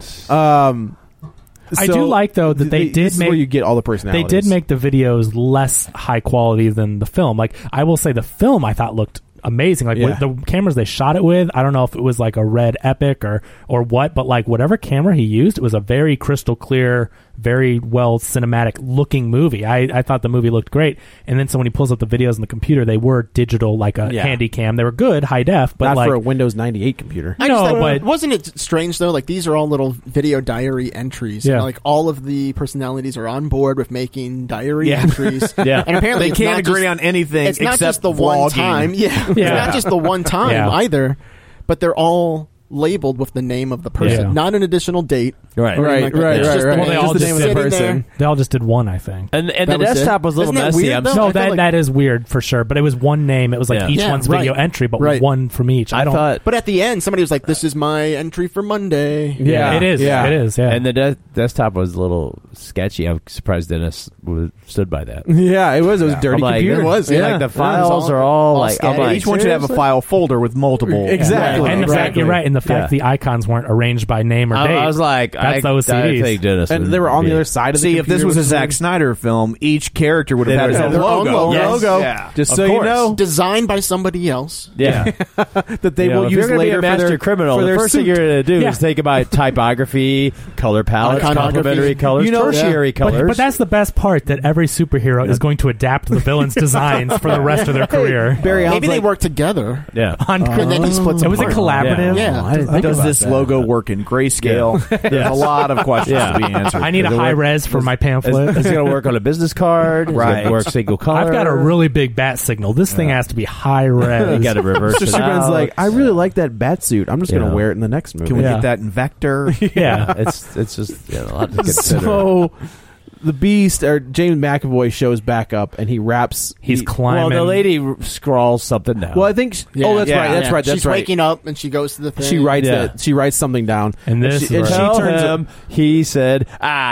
S12: I do like though that they did make
S9: where you get all the personalities.
S12: They did make the videos less high quality than the film. Like I will say, the film I thought looked amazing. Like with the cameras they shot it with, I don't know if it was like a Red Epic or what, but like whatever camera he used, it was a very crystal clear, very well cinematic looking movie. I thought the movie looked great. And then so when he pulls up the videos on the computer, they were digital, like a handy cam. They were good, high def, but
S9: not
S12: like
S9: for a Windows 98 computer.
S12: But
S11: wasn't it strange though? Like these are all little video diary entries.
S12: Yeah.
S11: And, like all of the personalities are on board with making diary entries.
S8: Yeah,
S11: and apparently
S8: they can't agree on anything.
S11: It's not
S8: except
S11: just the
S8: vlogging.
S11: one time. It's not just the one time either. But they're all labeled with the name of the person, not an additional date.
S10: Right.
S12: Well, they all
S11: just
S12: just
S11: the person.
S12: They all just did one, I think.
S10: And the desktop was a little messy.
S11: Weird,
S12: no, that is weird for sure. But it was one name. It was like each one's video entry, but one from each. I don't.
S11: But at the end, somebody was like, "This is my entry for Monday."
S12: Yeah, it is. Yeah, it is. Yeah,
S10: and the desktop was a little sketchy. I'm surprised Dennis stood by that.
S9: Yeah, it was. It was a dirty computer.
S11: It was.
S10: Yeah, like the files are all like
S8: each one should have a file folder with multiple.
S9: Exactly.
S12: And the fact you're right, and the fact the icons weren't arranged by name or date.
S10: I was like,
S12: that's OCDs.
S9: And they were on the other side of the computer.
S8: See, if this was a Zack Snyder film, each character would have had their own logo.
S9: Yeah. Just so you know,
S11: designed by somebody else.
S10: Yeah,
S9: that they will use later
S10: be a master criminal. The first thing you're going to do is think about typography, color palettes, complementary colors, tertiary colors.
S12: But that's the best part, that every superhero is going to adapt the villain's designs for the rest of their career.
S11: Maybe they work together.
S10: Yeah,
S11: and then he splits them.
S12: Was it collaborative?
S11: Yeah.
S8: Does this logo work in grayscale? There's a lot of questions to be answered.
S12: I need a high res for my pamphlet.
S10: Is it going to work on a business card?
S8: Right.
S10: Is it work single color?
S12: I've got a really big bat signal. This thing has to be high res.
S10: You got to reverse it
S9: Superman's
S10: out.
S9: like, I really like that bat suit. I'm just going to wear it in the next movie.
S8: Can we get that in vector?
S12: Yeah.
S10: It's just a lot to consider.
S9: So the Beast, or James McAvoy, shows back up and he raps.
S12: He's climbing.
S10: Well, the lady scrawls something down.
S9: Well, I think. That's right.
S11: She's waking up and she goes to the thing.
S9: She writes it. She writes something down.
S12: And this,
S10: she turns him. He said,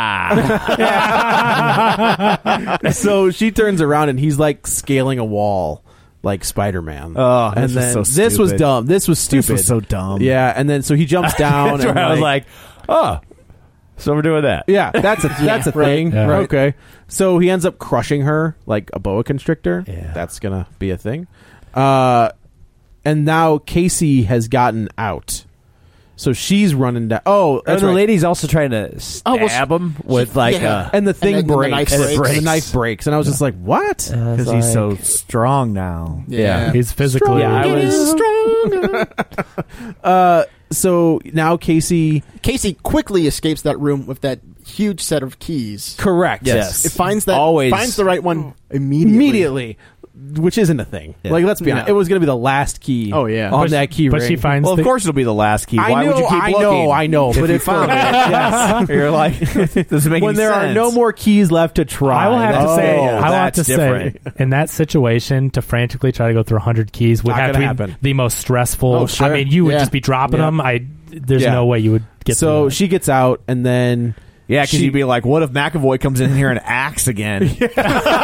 S9: So she turns around and he's like scaling a wall. Like Spider-Man.
S8: Oh,
S9: and then this was dumb. This was stupid.
S8: This was so dumb.
S9: Yeah, and then so he jumps down. and
S10: I was like, oh, so we're doing that.
S9: Yeah, that's a thing.
S12: Yeah.
S9: Right. Okay. So he ends up crushing her like a boa constrictor.
S10: Yeah.
S9: That's going to be a thing. And now Casey has gotten out. So she's running down. Oh, that's
S10: the
S9: right.
S10: lady's also trying to stab him with
S9: and the thing breaks.
S11: The
S9: knife breaks. And I was just like, what?
S8: Because he's so strong now.
S11: Yeah.
S12: He's physically.
S10: Yeah, I was
S11: stronger.
S9: So now Casey
S11: quickly escapes that room with that huge set of keys.
S9: Correct.
S10: Yes.
S11: It finds the right one immediately.
S9: which isn't a thing.
S8: Yeah.
S9: Like, let's be honest, it was going to be the last key.
S11: Oh, yeah.
S9: on that key
S12: but
S9: ring.
S12: she finds.
S8: Well, of course it'll be the last key. Why would you keep looking?
S9: I know.
S8: If
S9: But
S8: you
S9: if
S8: found it, yes. You're like, doesn't make
S9: when
S8: any
S9: there
S8: sense.
S9: are no more keys left to try.
S12: I will have to say,
S8: Oh,
S12: I will have
S8: that's
S12: to
S8: different.
S12: say, in that situation, to frantically try to go through 100 keys would
S9: Not
S12: have to
S9: gonna
S12: be
S9: happen.
S12: the most stressful.
S11: Oh, sure.
S12: I mean, you would
S11: Yeah.
S12: just be dropping
S9: Yeah.
S12: them. There's
S9: Yeah.
S12: no way you would get.
S9: So
S12: through
S9: she gets out, and then
S8: Yeah, because you'd be like, what if McAvoy comes in here and acts again? This would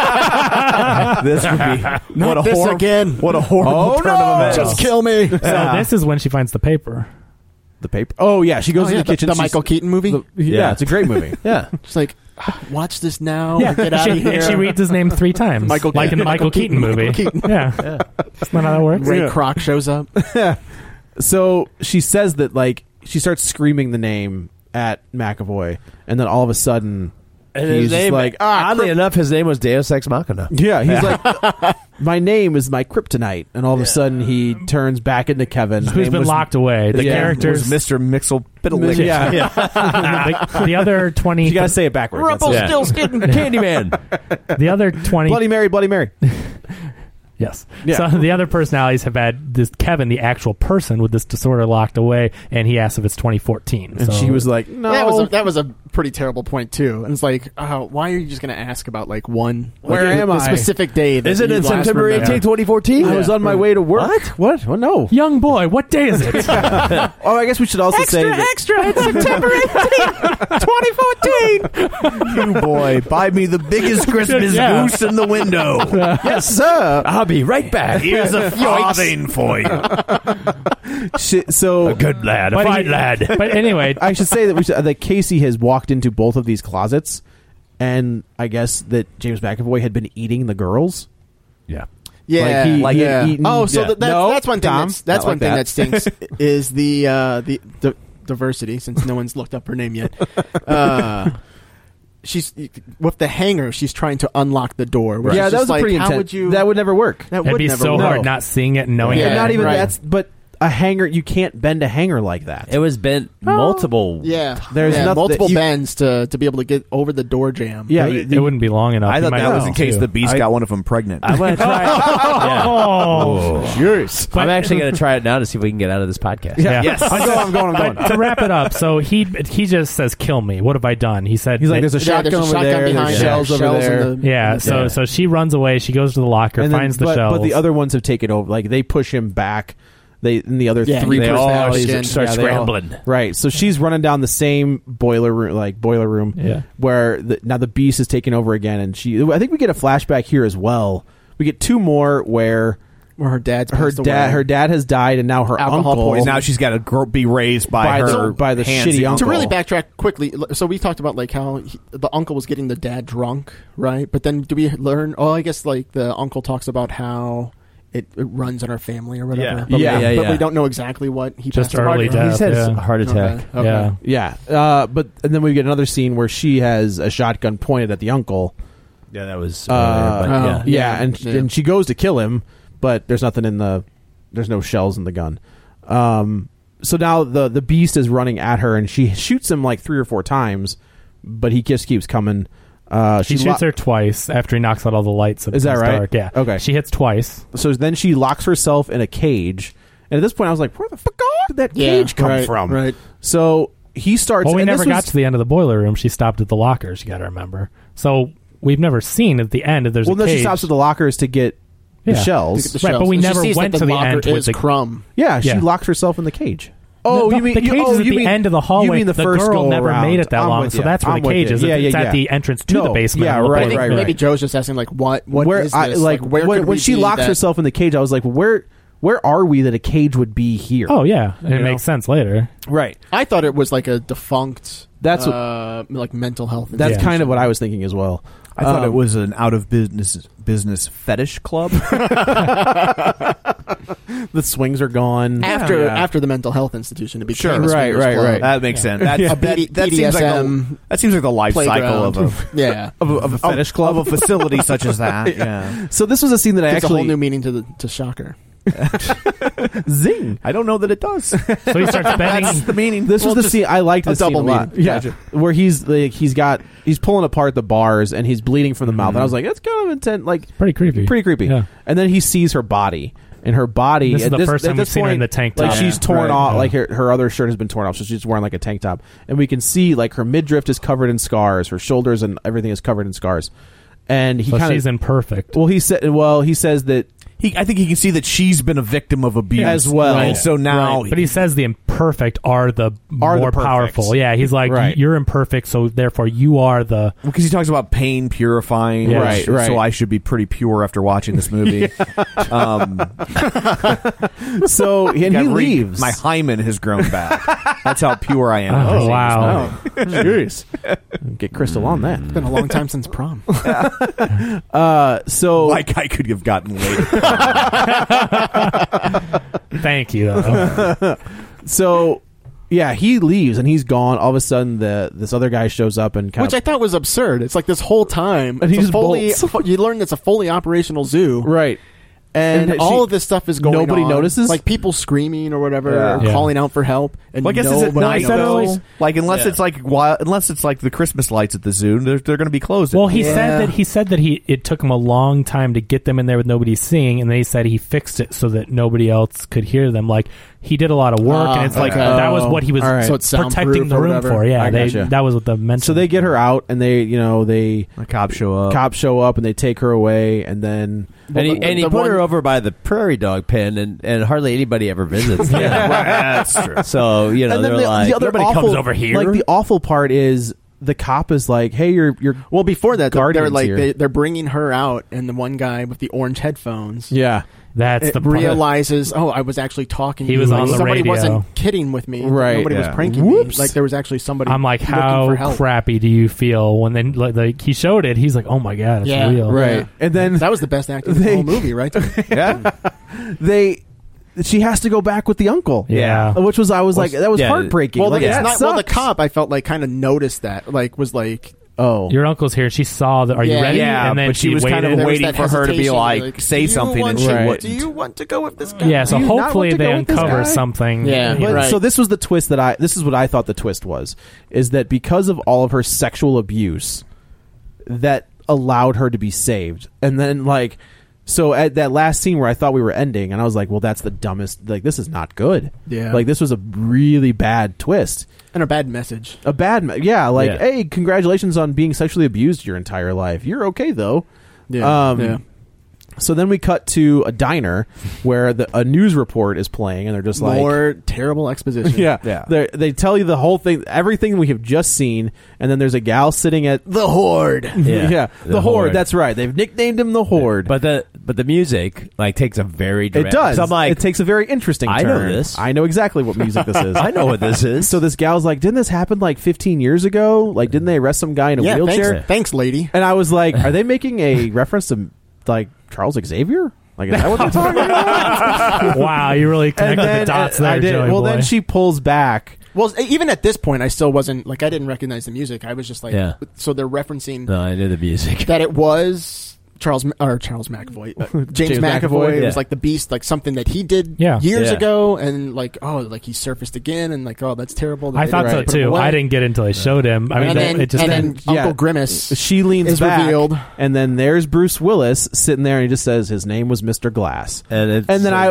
S8: be what a
S11: this
S8: horrible
S11: again.
S8: What a horrible turn of events.
S11: Just kill me.
S12: So this is when she finds the paper.
S9: the paper. Oh yeah, she goes to the kitchen.
S11: The
S9: She's-
S11: Michael Keaton movie.
S9: Yeah, it's a great movie.
S8: Yeah.
S11: Just like, watch this now.
S12: Yeah,
S11: Get out of here.
S12: she reads his name 3 times,
S11: Michael
S12: like in the
S11: Keaton.
S12: Michael Keaton movie.
S11: Michael Keaton.
S12: Yeah, that's not how that works.
S11: Ray Kroc shows up.
S9: So she says that, like, she starts screaming the name at McAvoy, and then all of a sudden,
S10: And
S9: he's
S10: his
S9: just
S10: name,
S9: like,
S10: oddly enough, his name was Deus Ex Machina.
S9: yeah, he's like, my name is my kryptonite, and all of a sudden he turns back into Kevin,
S12: Who's been locked away. The
S9: Yeah.
S12: characters.
S8: was Mr. Mixel-Piddle-Lick.
S9: Yeah,
S12: the other 20.
S9: you gotta say it backwards. That's it.
S10: Rumpelstiltskin Candyman.
S12: The other 20.
S9: Bloody Mary, Bloody Mary.
S12: Yes.
S9: Yeah.
S12: So the other personalities have had this Kevin, the actual person, with this disorder locked away, and he asks if it's 2014.
S9: And
S12: So-
S9: she was like, no.
S11: That was a pretty terrible point too. And it's like, why are you just going to ask about like one?
S9: Where
S11: like,
S9: am
S11: the
S9: I?
S11: specific day? That
S10: Isn't
S11: you
S10: it
S11: last
S10: September
S11: remember?
S10: 18th, 2014?
S9: I was on my way to work. What? Well, no.
S12: young boy, what day is it?
S9: Oh, I guess we should also say that
S11: Extra! It's September 18th, 2014.
S8: You boy, buy me the biggest Christmas
S12: Yeah.
S8: goose in the window.
S10: Yes, sir. I'll be right back.
S8: Here's a farthing for you.
S9: so
S8: A good lad, a
S12: But
S8: fine
S12: he-
S8: lad.
S12: But anyway,
S9: I should say that Casey has walked into both of these closets, and I guess that James McAvoy had been eating the girls.
S8: Yeah.
S11: Yeah,
S9: Like he had eaten-
S11: Oh, so
S9: yeah.
S11: that's one thing.
S9: Tom,
S11: That's
S9: not
S11: one
S9: like
S11: thing
S9: that.
S11: that stinks is the diversity. Since no one's looked up her name yet, she's with the hanger. She's trying to unlock the door. where
S9: Yeah,
S11: she's
S9: that
S11: just
S9: was a
S11: like,
S9: pretty
S11: how
S9: intense.
S11: would you?
S9: That would never work.
S11: That
S12: it'd
S11: would
S12: be
S11: never
S12: so
S11: work.
S12: hard not seeing it and knowing
S11: Yeah,
S12: it.
S9: Not even
S11: right.
S9: that's, but a hanger. You can't bend a hanger like that.
S10: It was bent multiple.
S11: Yeah,
S9: There's
S11: yeah,
S9: nothing-
S11: multiple
S9: you-
S11: bends to be able to get over the door jam.
S9: Yeah,
S12: It wouldn't be long enough.
S8: I
S12: You
S8: thought
S12: might
S8: that was
S12: know,
S8: in case
S12: too.
S8: the beast got one of them pregnant.
S10: I'm going to try.
S12: Oh,
S10: Yours. I'm actually going to try it now to see if we can get out of this podcast.
S12: yeah.
S8: Yes.
S9: I'm going.
S12: But to wrap it up, so he just says, "Kill me." What have I done? He said,
S9: He's like,
S12: that-
S9: "There's a
S11: Yeah,
S9: shotgun
S11: there's a
S9: over
S11: shotgun
S9: there.
S11: behind
S9: There's
S11: it.
S9: shells over
S11: Shells
S9: there."
S11: in the-
S12: yeah." So she runs away. She goes to the locker,
S9: And then-
S12: finds the
S9: but,
S12: shells.
S9: But the other ones have taken over. Like they push him back. And the other
S11: Yeah,
S9: three
S11: they all
S9: personalities
S11: start
S9: they all-
S10: scrambling.
S9: right. So she's running down the same boiler room,
S12: Yeah.
S9: where now the beast is taking over again, and I think we get a flashback here as well. We get 2 more where
S11: her dad's
S9: her
S11: passed away.
S9: dad has died, and now her
S11: Alcohol
S9: uncle
S11: poisoning.
S8: Now she's got to be raised by the handsy
S9: shitty
S11: To
S8: uncle.
S11: really backtrack quickly, so we talked about like how the uncle was getting the dad drunk, right? But then do we learn? Oh, I guess like the uncle talks about how it runs in our family or whatever.
S8: Yeah.
S11: But
S9: Yeah.
S11: but we don't know exactly what he
S12: Just
S11: passed away
S12: early
S11: from.
S12: death.
S10: He said
S12: Yeah.
S10: heart attack.
S11: Okay.
S12: Yeah.
S9: Yeah, and then we get another scene where she has a shotgun pointed at the uncle.
S10: Yeah, that was.
S9: Yeah,
S11: Yeah.
S9: and she goes to kill him, but there's no shells in the gun. So now the beast is running at her, and she shoots him like 3 or 4 times, but he just keeps coming.
S12: He shoots her twice after he knocks out all the lights.
S9: Is that right?
S12: Dark. Yeah.
S9: Okay.
S12: She hits twice.
S9: So then she locks herself in a cage, and at this point I was like, "Where the fuck did that cage come from?"
S11: Right.
S9: So he starts.
S12: Well, we
S9: and
S12: never
S9: this
S12: got
S9: was-
S12: to the end of the boiler room. She stopped at the lockers. You got to remember. So we've never seen at the end if there's
S9: Well,
S12: a
S9: no,
S12: cage.
S9: she stops at the lockers to get the
S12: Yeah.
S9: shells.
S11: To get the
S12: Right, but
S11: shells.
S12: we
S11: And she
S12: never
S11: sees
S12: went
S11: that
S12: to the
S11: locker
S12: end with
S11: is
S12: the-
S11: Crumb.
S9: Yeah, she
S12: Yeah.
S9: locked herself in the cage.
S12: Oh,
S9: Oh,
S12: the cage is at the
S9: mean-
S12: end of the hallway.
S9: You mean the first
S12: girl
S9: go
S12: never
S9: around.
S12: made it that
S9: I'm
S12: long,
S9: with
S12: so
S9: you.
S12: that's where
S9: I'm
S12: the
S9: with
S12: cage
S9: you.
S12: is.
S9: Yeah,
S12: It's
S9: yeah,
S12: at
S9: yeah.
S12: the entrance to
S9: No,
S12: the basement.
S9: yeah,
S12: of the
S9: right,
S12: boiler.
S9: right,
S11: Maybe
S9: right.
S11: Joe's just asking like, what
S9: where
S11: is
S9: I,
S11: this?
S9: like
S11: where
S9: when,
S11: could
S9: when
S11: we
S9: she
S11: be
S9: locks
S11: that-
S9: herself in the cage, I was like, where are we that a cage would be here?
S12: Oh yeah, and
S9: You
S12: it
S9: know?
S12: makes sense later.
S9: Right.
S11: I thought it was like a defunct.
S9: That's what-
S11: like mental health.
S9: That's
S11: institution.
S9: kind of what I was thinking as well.
S8: I thought it was an out of business fetish club.
S9: The swings are gone.
S11: after the mental health institution to be
S8: Sure.
S9: Right, right.
S8: That makes sense. That,
S11: A
S8: that,
S11: BD-
S8: that seems like
S11: BDSM
S8: that seems like the life cycle of
S11: playground.
S8: a
S11: Yeah.
S8: of a
S9: fetish club
S8: of a facility such as that. Yeah.
S9: So this was a scene that I
S11: Gives a
S9: actually
S11: whole new meaning to shocker.
S9: Zing.
S8: I don't know that it does.
S12: So he starts bending.
S8: That's the meaning.
S9: This was the scene. I liked this scene a lot.
S11: meaning.
S9: Yeah, where he's pulling apart the bars and he's bleeding from the mouth. And I was like, that's kind of intense. Like
S12: pretty creepy.
S9: Yeah. And then he sees her body. And her body.
S12: This is the first time we've seen her in the tank top.
S9: Like she's torn off. Like her other shirt has been torn off, so she's wearing like a tank top. And we can see like her midriff is covered in scars. Her shoulders and everything is covered in scars. And he
S12: she's imperfect.
S9: Well, he says that.
S8: I think he can see that she's been a victim of abuse
S9: as well.
S8: Right. So now,
S12: but he says the imperfect are the more powerful. Yeah, he's like, you're imperfect, so therefore you are the.
S8: Because he talks about pain purifying.
S12: Yeah.
S9: Right.
S8: So I should be pretty pure after watching this movie.
S9: So and he leaves.
S8: My hymen has grown back. That's how pure I am.
S12: Oh, wow.
S9: Jeez. Get Crystal on that.
S11: It's been a long time since prom.
S9: So
S8: like I could have gotten later.
S12: Thank you. Though.
S9: So, yeah, he leaves and he's gone. All of a sudden, this other guy shows up and
S11: which I thought was absurd. It's like this whole time,
S9: and he just
S11: you learn it's a fully operational zoo,
S9: right?
S11: And all of this stuff is going on.
S9: Nobody notices?
S11: Like people screaming or whatever, or calling out for help. And
S8: well, I guess it's at night, though. Like, unless it's like the Christmas lights at the zoo, they're going to be closed.
S12: Well, he said that it took him a long time to get them in there with nobody seeing, and then he said he fixed it so that nobody else could hear them. Like, he did a lot of work, and it's like that was what he was protecting the room for. Yeah, that was what the mention.
S9: So they get her out, and the
S8: cops show up.
S9: Cops show up, and they take her away, and then
S10: he put her over by the prairie dog pen, and hardly anybody ever visits.
S8: That's true.
S10: So they're like,
S12: nobody comes over here.
S9: Like the awful part is the cop is like, hey, you're
S11: well. Before that, they're like
S9: here.
S11: they're bringing her out, and the one guy with the orange headphones.
S9: Yeah.
S12: That's the
S11: realizes. Oh, I was actually talking.
S12: He was on the
S11: somebody
S12: radio.
S11: Wasn't kidding with me.
S9: Right.
S11: Nobody was pranking me. Like there was actually somebody.
S12: I'm like,
S11: looking
S12: how
S11: for help.
S12: crappy do you feel when then like he showed it? He's like, oh my god, it's real.
S9: Right.
S11: Yeah.
S9: And then
S11: that was the best acting in the whole movie, right?
S9: She has to go back with the uncle.
S12: Yeah.
S9: Which was that was heartbreaking.
S11: Well,
S9: like,
S11: the cop I felt like kind of noticed that. Like was like.
S9: Oh,
S12: your uncle's here. She saw that. Are you ready?
S8: Yeah,
S12: and then
S8: but she was kind of waiting for her to be like say something, and she wouldn't.
S11: Do you want to go with this guy?
S12: Yeah, so hopefully they uncover something.
S11: Yeah,
S9: but, so this was the twist this is what I thought the twist was, is that because of all of her sexual abuse, that allowed her to be saved, and then like. So at that last scene where I thought we were ending, and I was like, well, that's the dumbest. Like, this is not good.
S11: Yeah.
S9: Like, this was a really bad twist.
S11: And a bad message.
S9: Hey, congratulations on being sexually abused your entire life. You're okay, though.
S11: Yeah.
S9: So then we cut to a diner where a news report is playing, and they're just like...
S11: More terrible exposition.
S9: Yeah. They tell you the whole thing, everything we have just seen, and then there's a gal sitting at...
S11: The Horde.
S9: Yeah. The Horde, that's right. They've nicknamed him the Horde.
S10: But the music takes a very dramatic...
S9: It does.
S10: I'm like,
S9: it takes a very interesting turn.
S10: I know this.
S9: I know exactly what music this is.
S10: I know what this is.
S9: So this gal's like, didn't this happen like 15 years ago? Like, didn't they arrest some guy in a wheelchair?
S11: Thanks, lady.
S9: And I was like, are they making a reference to, like, Charles Xavier? Like, is that what they're talking about?
S12: Wow, you really connected the dots there, Joey boy.
S9: Then she pulls back.
S11: Well, even at this point, I still wasn't, like, I didn't recognize the music. I was just like, so they're referencing...
S10: No, I knew the music.
S11: That it was... Charles McAvoy, James McAvoy. It was like the Beast, like something that he did years ago, and like he surfaced again, and like that's terrible.
S12: I thought so too. I didn't get it until they showed him. I mean,
S11: then Uncle Grimace.
S9: She leans back,
S11: revealed,
S9: and then there's Bruce Willis sitting there, and he just says his name was Mr. Glass,
S10: and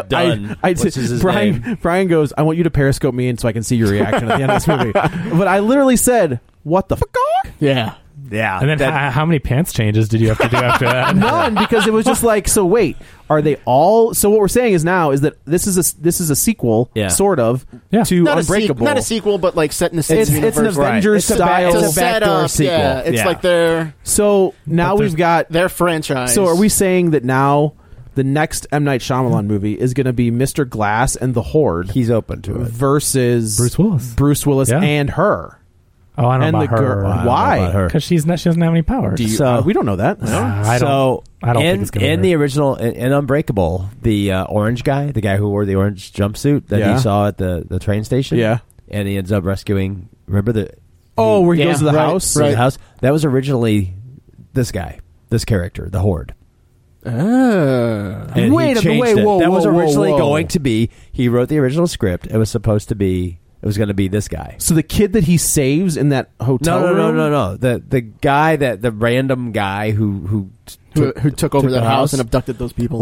S9: then Brian goes, "I want you to Periscope me in so I can see your reaction at the end of this movie." But I literally said, "What the fuck?"
S11: Yeah.
S8: Yeah.
S12: And then how many pants changes did you have to do after that?
S9: None, because it was just like, so wait, are they all... So what we're saying is now is that this is a sequel, sort of, to
S11: not
S9: Unbreakable.
S11: Not a sequel, but like set in the same universe.
S9: It's an Avengers style
S11: backdoor sequel. Yeah, it's like their...
S9: So now we've got...
S11: Their franchise.
S9: So are we saying that now... The next M. Night Shyamalan movie is going to be Mr. Glass and the Horde.
S10: He's open to it.
S9: Versus...
S12: Bruce Willis
S9: and her.
S12: Oh, I don't know about her.
S9: Why?
S12: Because she doesn't have any power.
S9: We don't know that.
S12: I don't think it's going to
S10: in the original, in Unbreakable, the orange guy, the guy who wore the orange jumpsuit that he saw at the train station, and he ends up rescuing. Remember
S9: where he goes to the house,
S10: right? The house that was originally this guy, this character, the Horde. And
S9: Wait
S10: he
S9: a minute,
S10: changed it.
S9: whoa,
S10: That was
S9: whoa,
S10: originally
S9: whoa.
S10: going to be. He wrote the original script. It was supposed to be. It was going to be this guy.
S9: So the kid that he saves in that hotel room?
S10: No. The guy the random guy who
S11: took over
S10: the
S11: that house and abducted those people.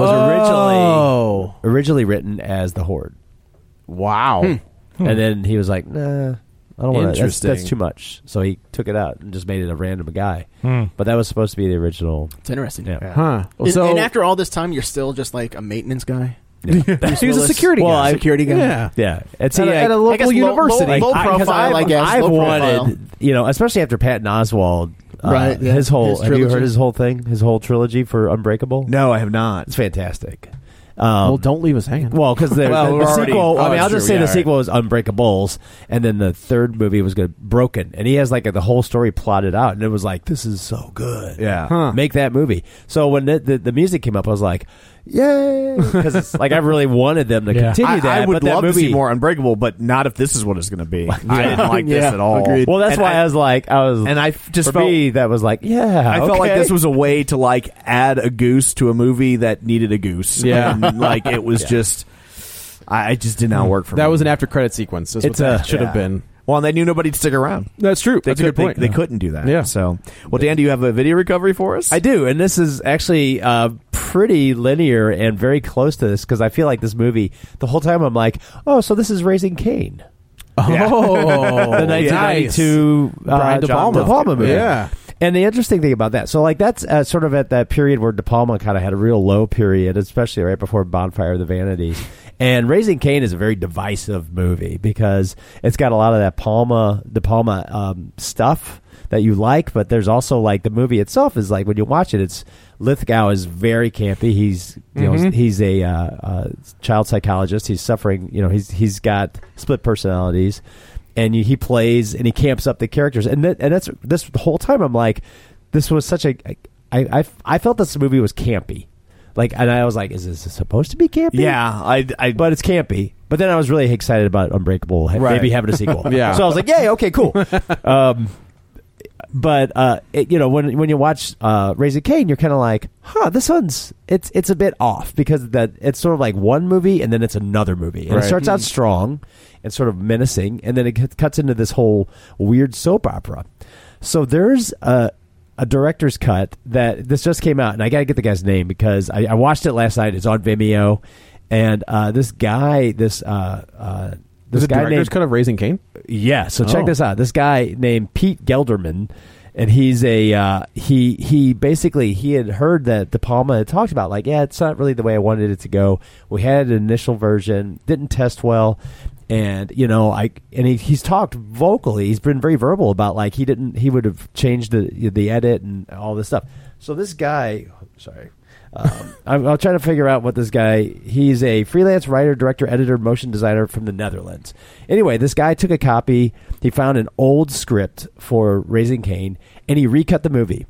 S10: was originally written as the Horde.
S9: Wow.
S10: And then he was like, nah, I don't want to. That's
S9: Interesting.
S10: too much. So he took it out and just made it a random guy. But that was supposed to be the original.
S11: It's interesting.
S10: Yeah.
S9: Huh.
S11: And after all this time, you're still just like a maintenance guy?
S10: Yeah.
S9: He was a security guy.
S11: Security guy.
S10: Yeah.
S9: At a local university.
S11: Low profile, I guess.
S10: I've
S11: Low
S10: wanted,
S11: profile.
S10: Especially after Patton Oswalt.
S11: Right, yeah.
S10: His whole.
S11: His
S10: have you
S11: trilogy.
S10: heard his whole thing? His whole trilogy for Unbreakable?
S8: No, I have not.
S10: It's fantastic.
S9: Well, don't leave us hanging.
S10: Well, because the
S8: already-
S10: sequel. I mean,
S8: that's
S10: I'll just
S8: true,
S10: say the
S8: yeah,
S10: sequel was Unbreakables, and then the third movie was Broken, and he has like the whole story plotted out, and it was like, this is so good.
S8: Yeah.
S10: Make that movie. So when the music came up, I was like, yay, because it's like I really wanted them to continue that.
S8: I would
S10: but that
S8: love
S10: movie,
S8: to see more Unbreakable, but not if this is what it's going to be. I didn't like this
S11: Yeah,
S8: at all.
S11: agreed.
S10: Well, that's
S8: And
S10: why I was,
S8: and I just
S10: for
S8: felt
S10: me, that was like,
S8: I felt like
S10: okay.
S8: this was a way to like add a goose to a movie that needed a goose.
S9: Yeah.
S8: And, like it was just, I just did not work for me.
S9: That was an after credit sequence. Is what that should have been.
S8: Well, and they knew nobody'd stick around.
S9: That's true. That's a good point.
S8: They couldn't do that.
S9: Yeah.
S8: So, well, Dan, do you have a video recovery for us?
S10: I do, and this is actually pretty linear and very close to this because I feel like this movie, the whole time I'm like, oh, so this is Raising Cain.
S9: Oh,
S10: The 1992
S9: Brian De
S10: John
S9: Palma.
S10: De Palma movie.
S9: Yeah.
S10: And the interesting thing about that, so like that's sort of at that period where De Palma kind of had a real low period, especially right before Bonfire of the Vanities. And Raising Cain is a very divisive movie because it's got a lot of that De Palma stuff that you like, but there's also like the movie itself is like when you watch it, it's Lithgow is very campy. He's he's a child psychologist. He's suffering. He's got split personalities. And he plays and he camps up the characters, and that's this the whole time. I'm like, this was such a. I felt this movie was campy, like, and I was like, is this supposed to be campy?
S8: Yeah,
S10: but it's campy. But then I was really excited about Unbreakable, maybe having a sequel.
S9: Yeah.
S10: So I was like, yay, okay, cool. But when you watch Raising Cain, you're kind of like, this one's it's a bit off because it's sort of like one movie and then it's another movie, and it starts out strong and sort of menacing, and then it cuts into this whole weird soap opera. So there's a director's cut that this just came out, and I got to get the guy's name because I watched it last night. It's on Vimeo, and this guy, this guy
S9: director's cut of Raising Cain?
S10: Yeah, so check this out. This guy named Pete Gelderman, and he's he basically he had heard that De Palma had talked about like, yeah, it's not really the way I wanted it to go. We had an initial version, didn't test well, and he's talked vocally. He's been very verbal about like he would have changed the edit and all this stuff. So this guy, I'm trying to figure out what this guy. He's a freelance writer, director, editor, motion designer from the Netherlands. Anyway, this guy took a copy. He found an old script for Raising Cain, and he recut the movie.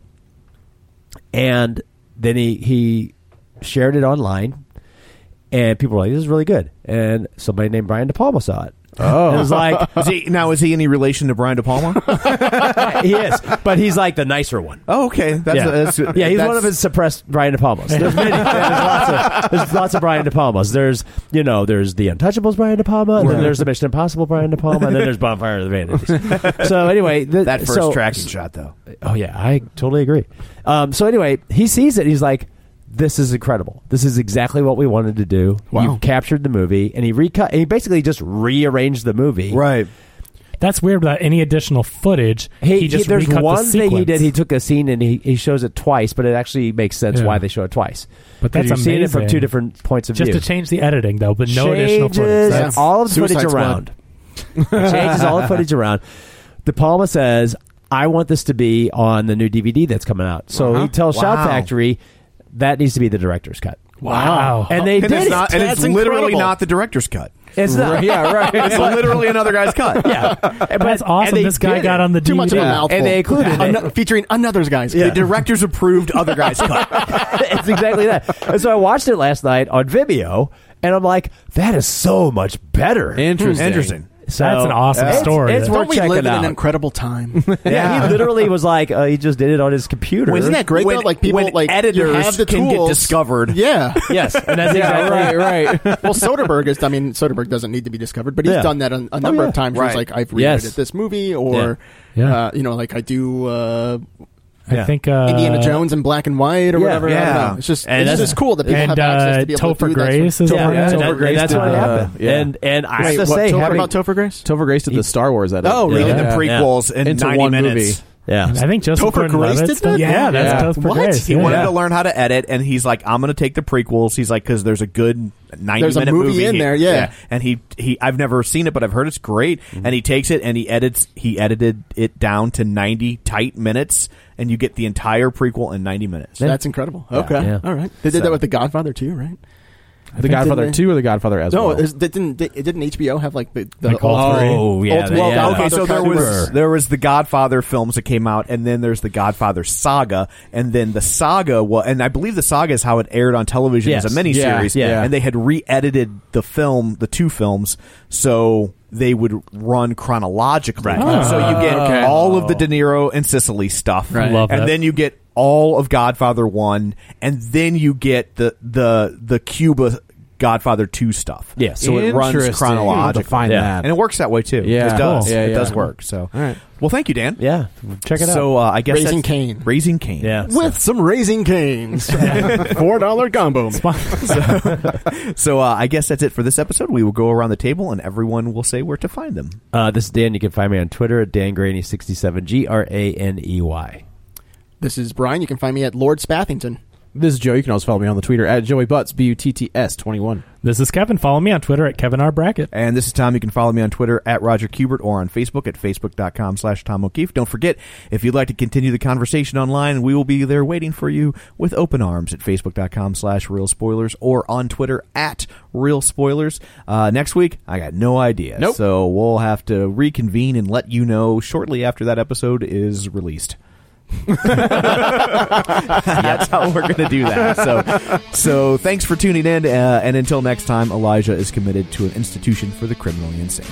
S10: And then he shared it online, and people were like, "This is really good." And somebody named Brian De Palma saw it.
S8: Oh,
S10: it was like,
S8: is he any relation to Brian De Palma?
S10: He is, but he's like the nicer one.
S8: Oh, okay.
S10: He's one of his suppressed Brian De Palmas. There's many. There's lots of Brian De Palmas. There's the Untouchables Brian De Palma, and then there's the Mission Impossible Brian De Palma, and then there's Bonfire of the Vanities. So anyway,
S8: that first tracking shot though.
S10: Oh yeah, I totally agree. So anyway, he sees it. And he's like, this is incredible. This is exactly what we wanted to do.
S8: Wow.
S10: You've captured the movie, and he basically just rearranged the movie.
S8: Right.
S12: That's weird. Without any additional footage, he just
S10: there's
S12: recut
S10: one
S12: the
S10: thing he
S12: sequence.
S10: did. He took a scene and he shows it twice, but it actually makes sense why they show it twice.
S12: But that's
S10: you're seeing it from
S12: amazing.
S10: two different points of view.
S12: Just to change the editing, though, but no additional footage.
S10: Changes
S12: That's
S10: all of the
S11: Suicide
S10: footage
S11: Squad.
S10: around. Changes all the footage around. De Palma says, "I want this to be on the new DVD that's coming out." So he tells Shout Factory that needs to be the director's cut.
S12: Wow.
S10: And they did it.
S8: And it's literally not the director's cut.
S10: It's not.
S9: Yeah, right.
S8: It's literally another guy's cut.
S10: Yeah,
S12: That's awesome.
S10: they
S12: This guy
S10: did
S12: got
S10: it.
S12: on the DVD.
S11: Too much of a mouthful.
S10: And they included it.
S11: featuring another guy's.
S8: The director's approved other guy's cut.
S10: It's exactly that. And so I watched it last night on Vimeo, and I'm like, that is so much better.
S9: Interesting.
S10: So
S12: That's an awesome story.
S10: It's worth
S11: Don't we
S10: checking
S11: live in
S10: out.
S11: an incredible time?
S10: Yeah, he literally was like, he just did it on his computer.
S11: Isn't that great?
S8: When-
S11: though? Like people,
S8: when
S11: like
S8: editors
S11: you have the
S8: can get
S11: tools.
S8: discovered.
S11: Yeah,
S10: Yes, and that's exactly
S9: right.
S11: Well, Soderbergh is. I mean, Soderbergh doesn't need to be discovered, but he's
S10: Yeah.
S11: done that a number of times. Where he's like, I've reedited this movie, or
S12: Yeah.
S11: like I do.
S12: I think
S11: Indiana Jones in black and white or whatever. I don't
S8: yeah.
S11: know. It's just
S10: And
S11: it's
S10: that's-
S11: just cool that people
S12: and
S11: have access to be able
S12: Topher
S11: to do
S12: Grace
S11: that.
S12: is
S10: Yeah,
S12: on
S10: and
S12: it.
S10: that's what happened.
S9: yeah.
S10: And I have
S11: Wait,
S10: to
S11: what,
S10: say,
S11: what
S10: having,
S11: about Topher Grace?
S9: Topher Grace did the Star Wars edit.
S11: Oh, really?
S8: In the
S10: Yeah.
S8: prequels in
S9: Into
S8: 90
S9: one
S8: minutes.
S9: movie.
S10: yeah,
S12: I think Joseph
S11: Topher Grace
S12: Gordon-Levitt
S11: did
S12: stuff.
S11: that?
S12: Yeah, that's
S9: Yeah.
S12: Topher
S11: What?
S12: Grace.
S8: He
S12: yeah.
S8: wanted to learn how to edit, and he's like, I'm going to take the prequels. He's like, because there's a good 90-minute
S11: There's a movie in there, yeah.
S8: And he I've never seen it, but I've heard it's great. And he takes it and he edited it down to 90 tight minutes, and you get the entire prequel in 90 minutes.
S11: That's incredible. Okay,
S10: Yeah.
S11: all right. They did that with The Godfather too, right?
S9: The Godfather
S11: didn't
S9: 2 or The Godfather as
S11: No,
S9: well?
S11: didn't HBO have like the
S12: Like all three?
S10: Oh, yeah,
S11: ultimate
S10: yeah.
S11: Godfather
S8: Okay, so
S11: kind
S8: there was the Godfather films that came out, and then there's the Godfather saga, and then the saga, and I believe the saga is how it aired on television
S10: Yes.
S8: as a miniseries,
S9: Yeah.
S8: and they had re-edited the two films, so they would run chronologically.
S12: Right.
S8: So you get
S12: Okay.
S8: all of the De Niro and Sicily stuff,
S12: Right. Love
S8: and
S12: that.
S8: then you get all of Godfather 1, and then you get the Cuba Godfather 2 stuff.
S10: Yeah.
S8: So it runs
S9: Interesting.
S8: chronologically.
S9: To find
S10: Yeah.
S9: that.
S8: And it works that way too.
S9: Yeah.
S8: It does.
S9: Cool. Yeah,
S8: It
S9: yeah.
S8: does work. So,
S9: All right.
S8: well, thank you, Dan.
S10: Yeah, check it out.
S8: So I guess
S11: Raising
S8: that's-
S11: Cane.
S8: Raising Cane.
S10: Yeah.
S11: with some Raising Canes. $4 combo.
S8: So I guess that's it for this episode. We will go around the table and everyone will say where to find them.
S10: This is Dan. You can find me on Twitter at DanGraney67, GRANEY.
S11: This is Brian. You can find me at Lord Spathington.
S9: This is Joe. You can also follow me on the Twitter at Joey Butts, BUTTS21.
S12: This is Kevin. Follow me on Twitter at Kevin R. Brackett.
S8: And this is Tom. You can follow me on Twitter at Roger Kubert or on Facebook at Facebook.com/Tom O'Keefe. Don't forget, if you'd like to continue the conversation online, we will be there waiting for you with open arms at Facebook.com/Real Spoilers or on Twitter at Real Spoilers. Next week, I got no idea.
S9: Nope.
S8: So we'll have to reconvene and let you know shortly after that episode is released. That's how we're going to do that. So thanks for tuning in, and until next time, Elijah is committed to an institution for the criminally insane.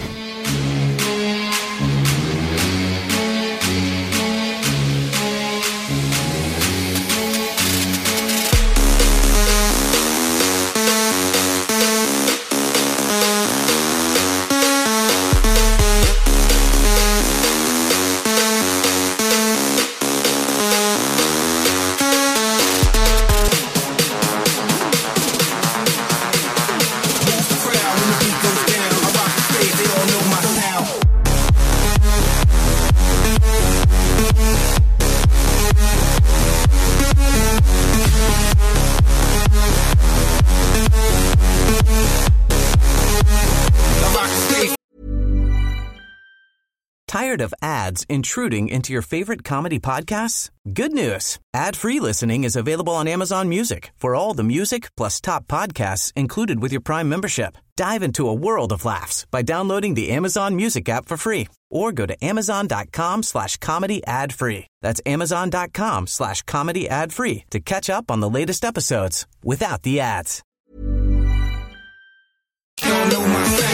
S4: Tired of ads intruding into your favorite comedy podcasts? Good news. Ad-free listening is available on Amazon Music for all the music plus top podcasts included with your Prime membership. Dive into a world of laughs by downloading the Amazon Music app for free or go to amazon.com/comedy ad-free. That's amazon.com/comedy ad-free to catch up on the latest episodes without the ads.
S7: Y'all know my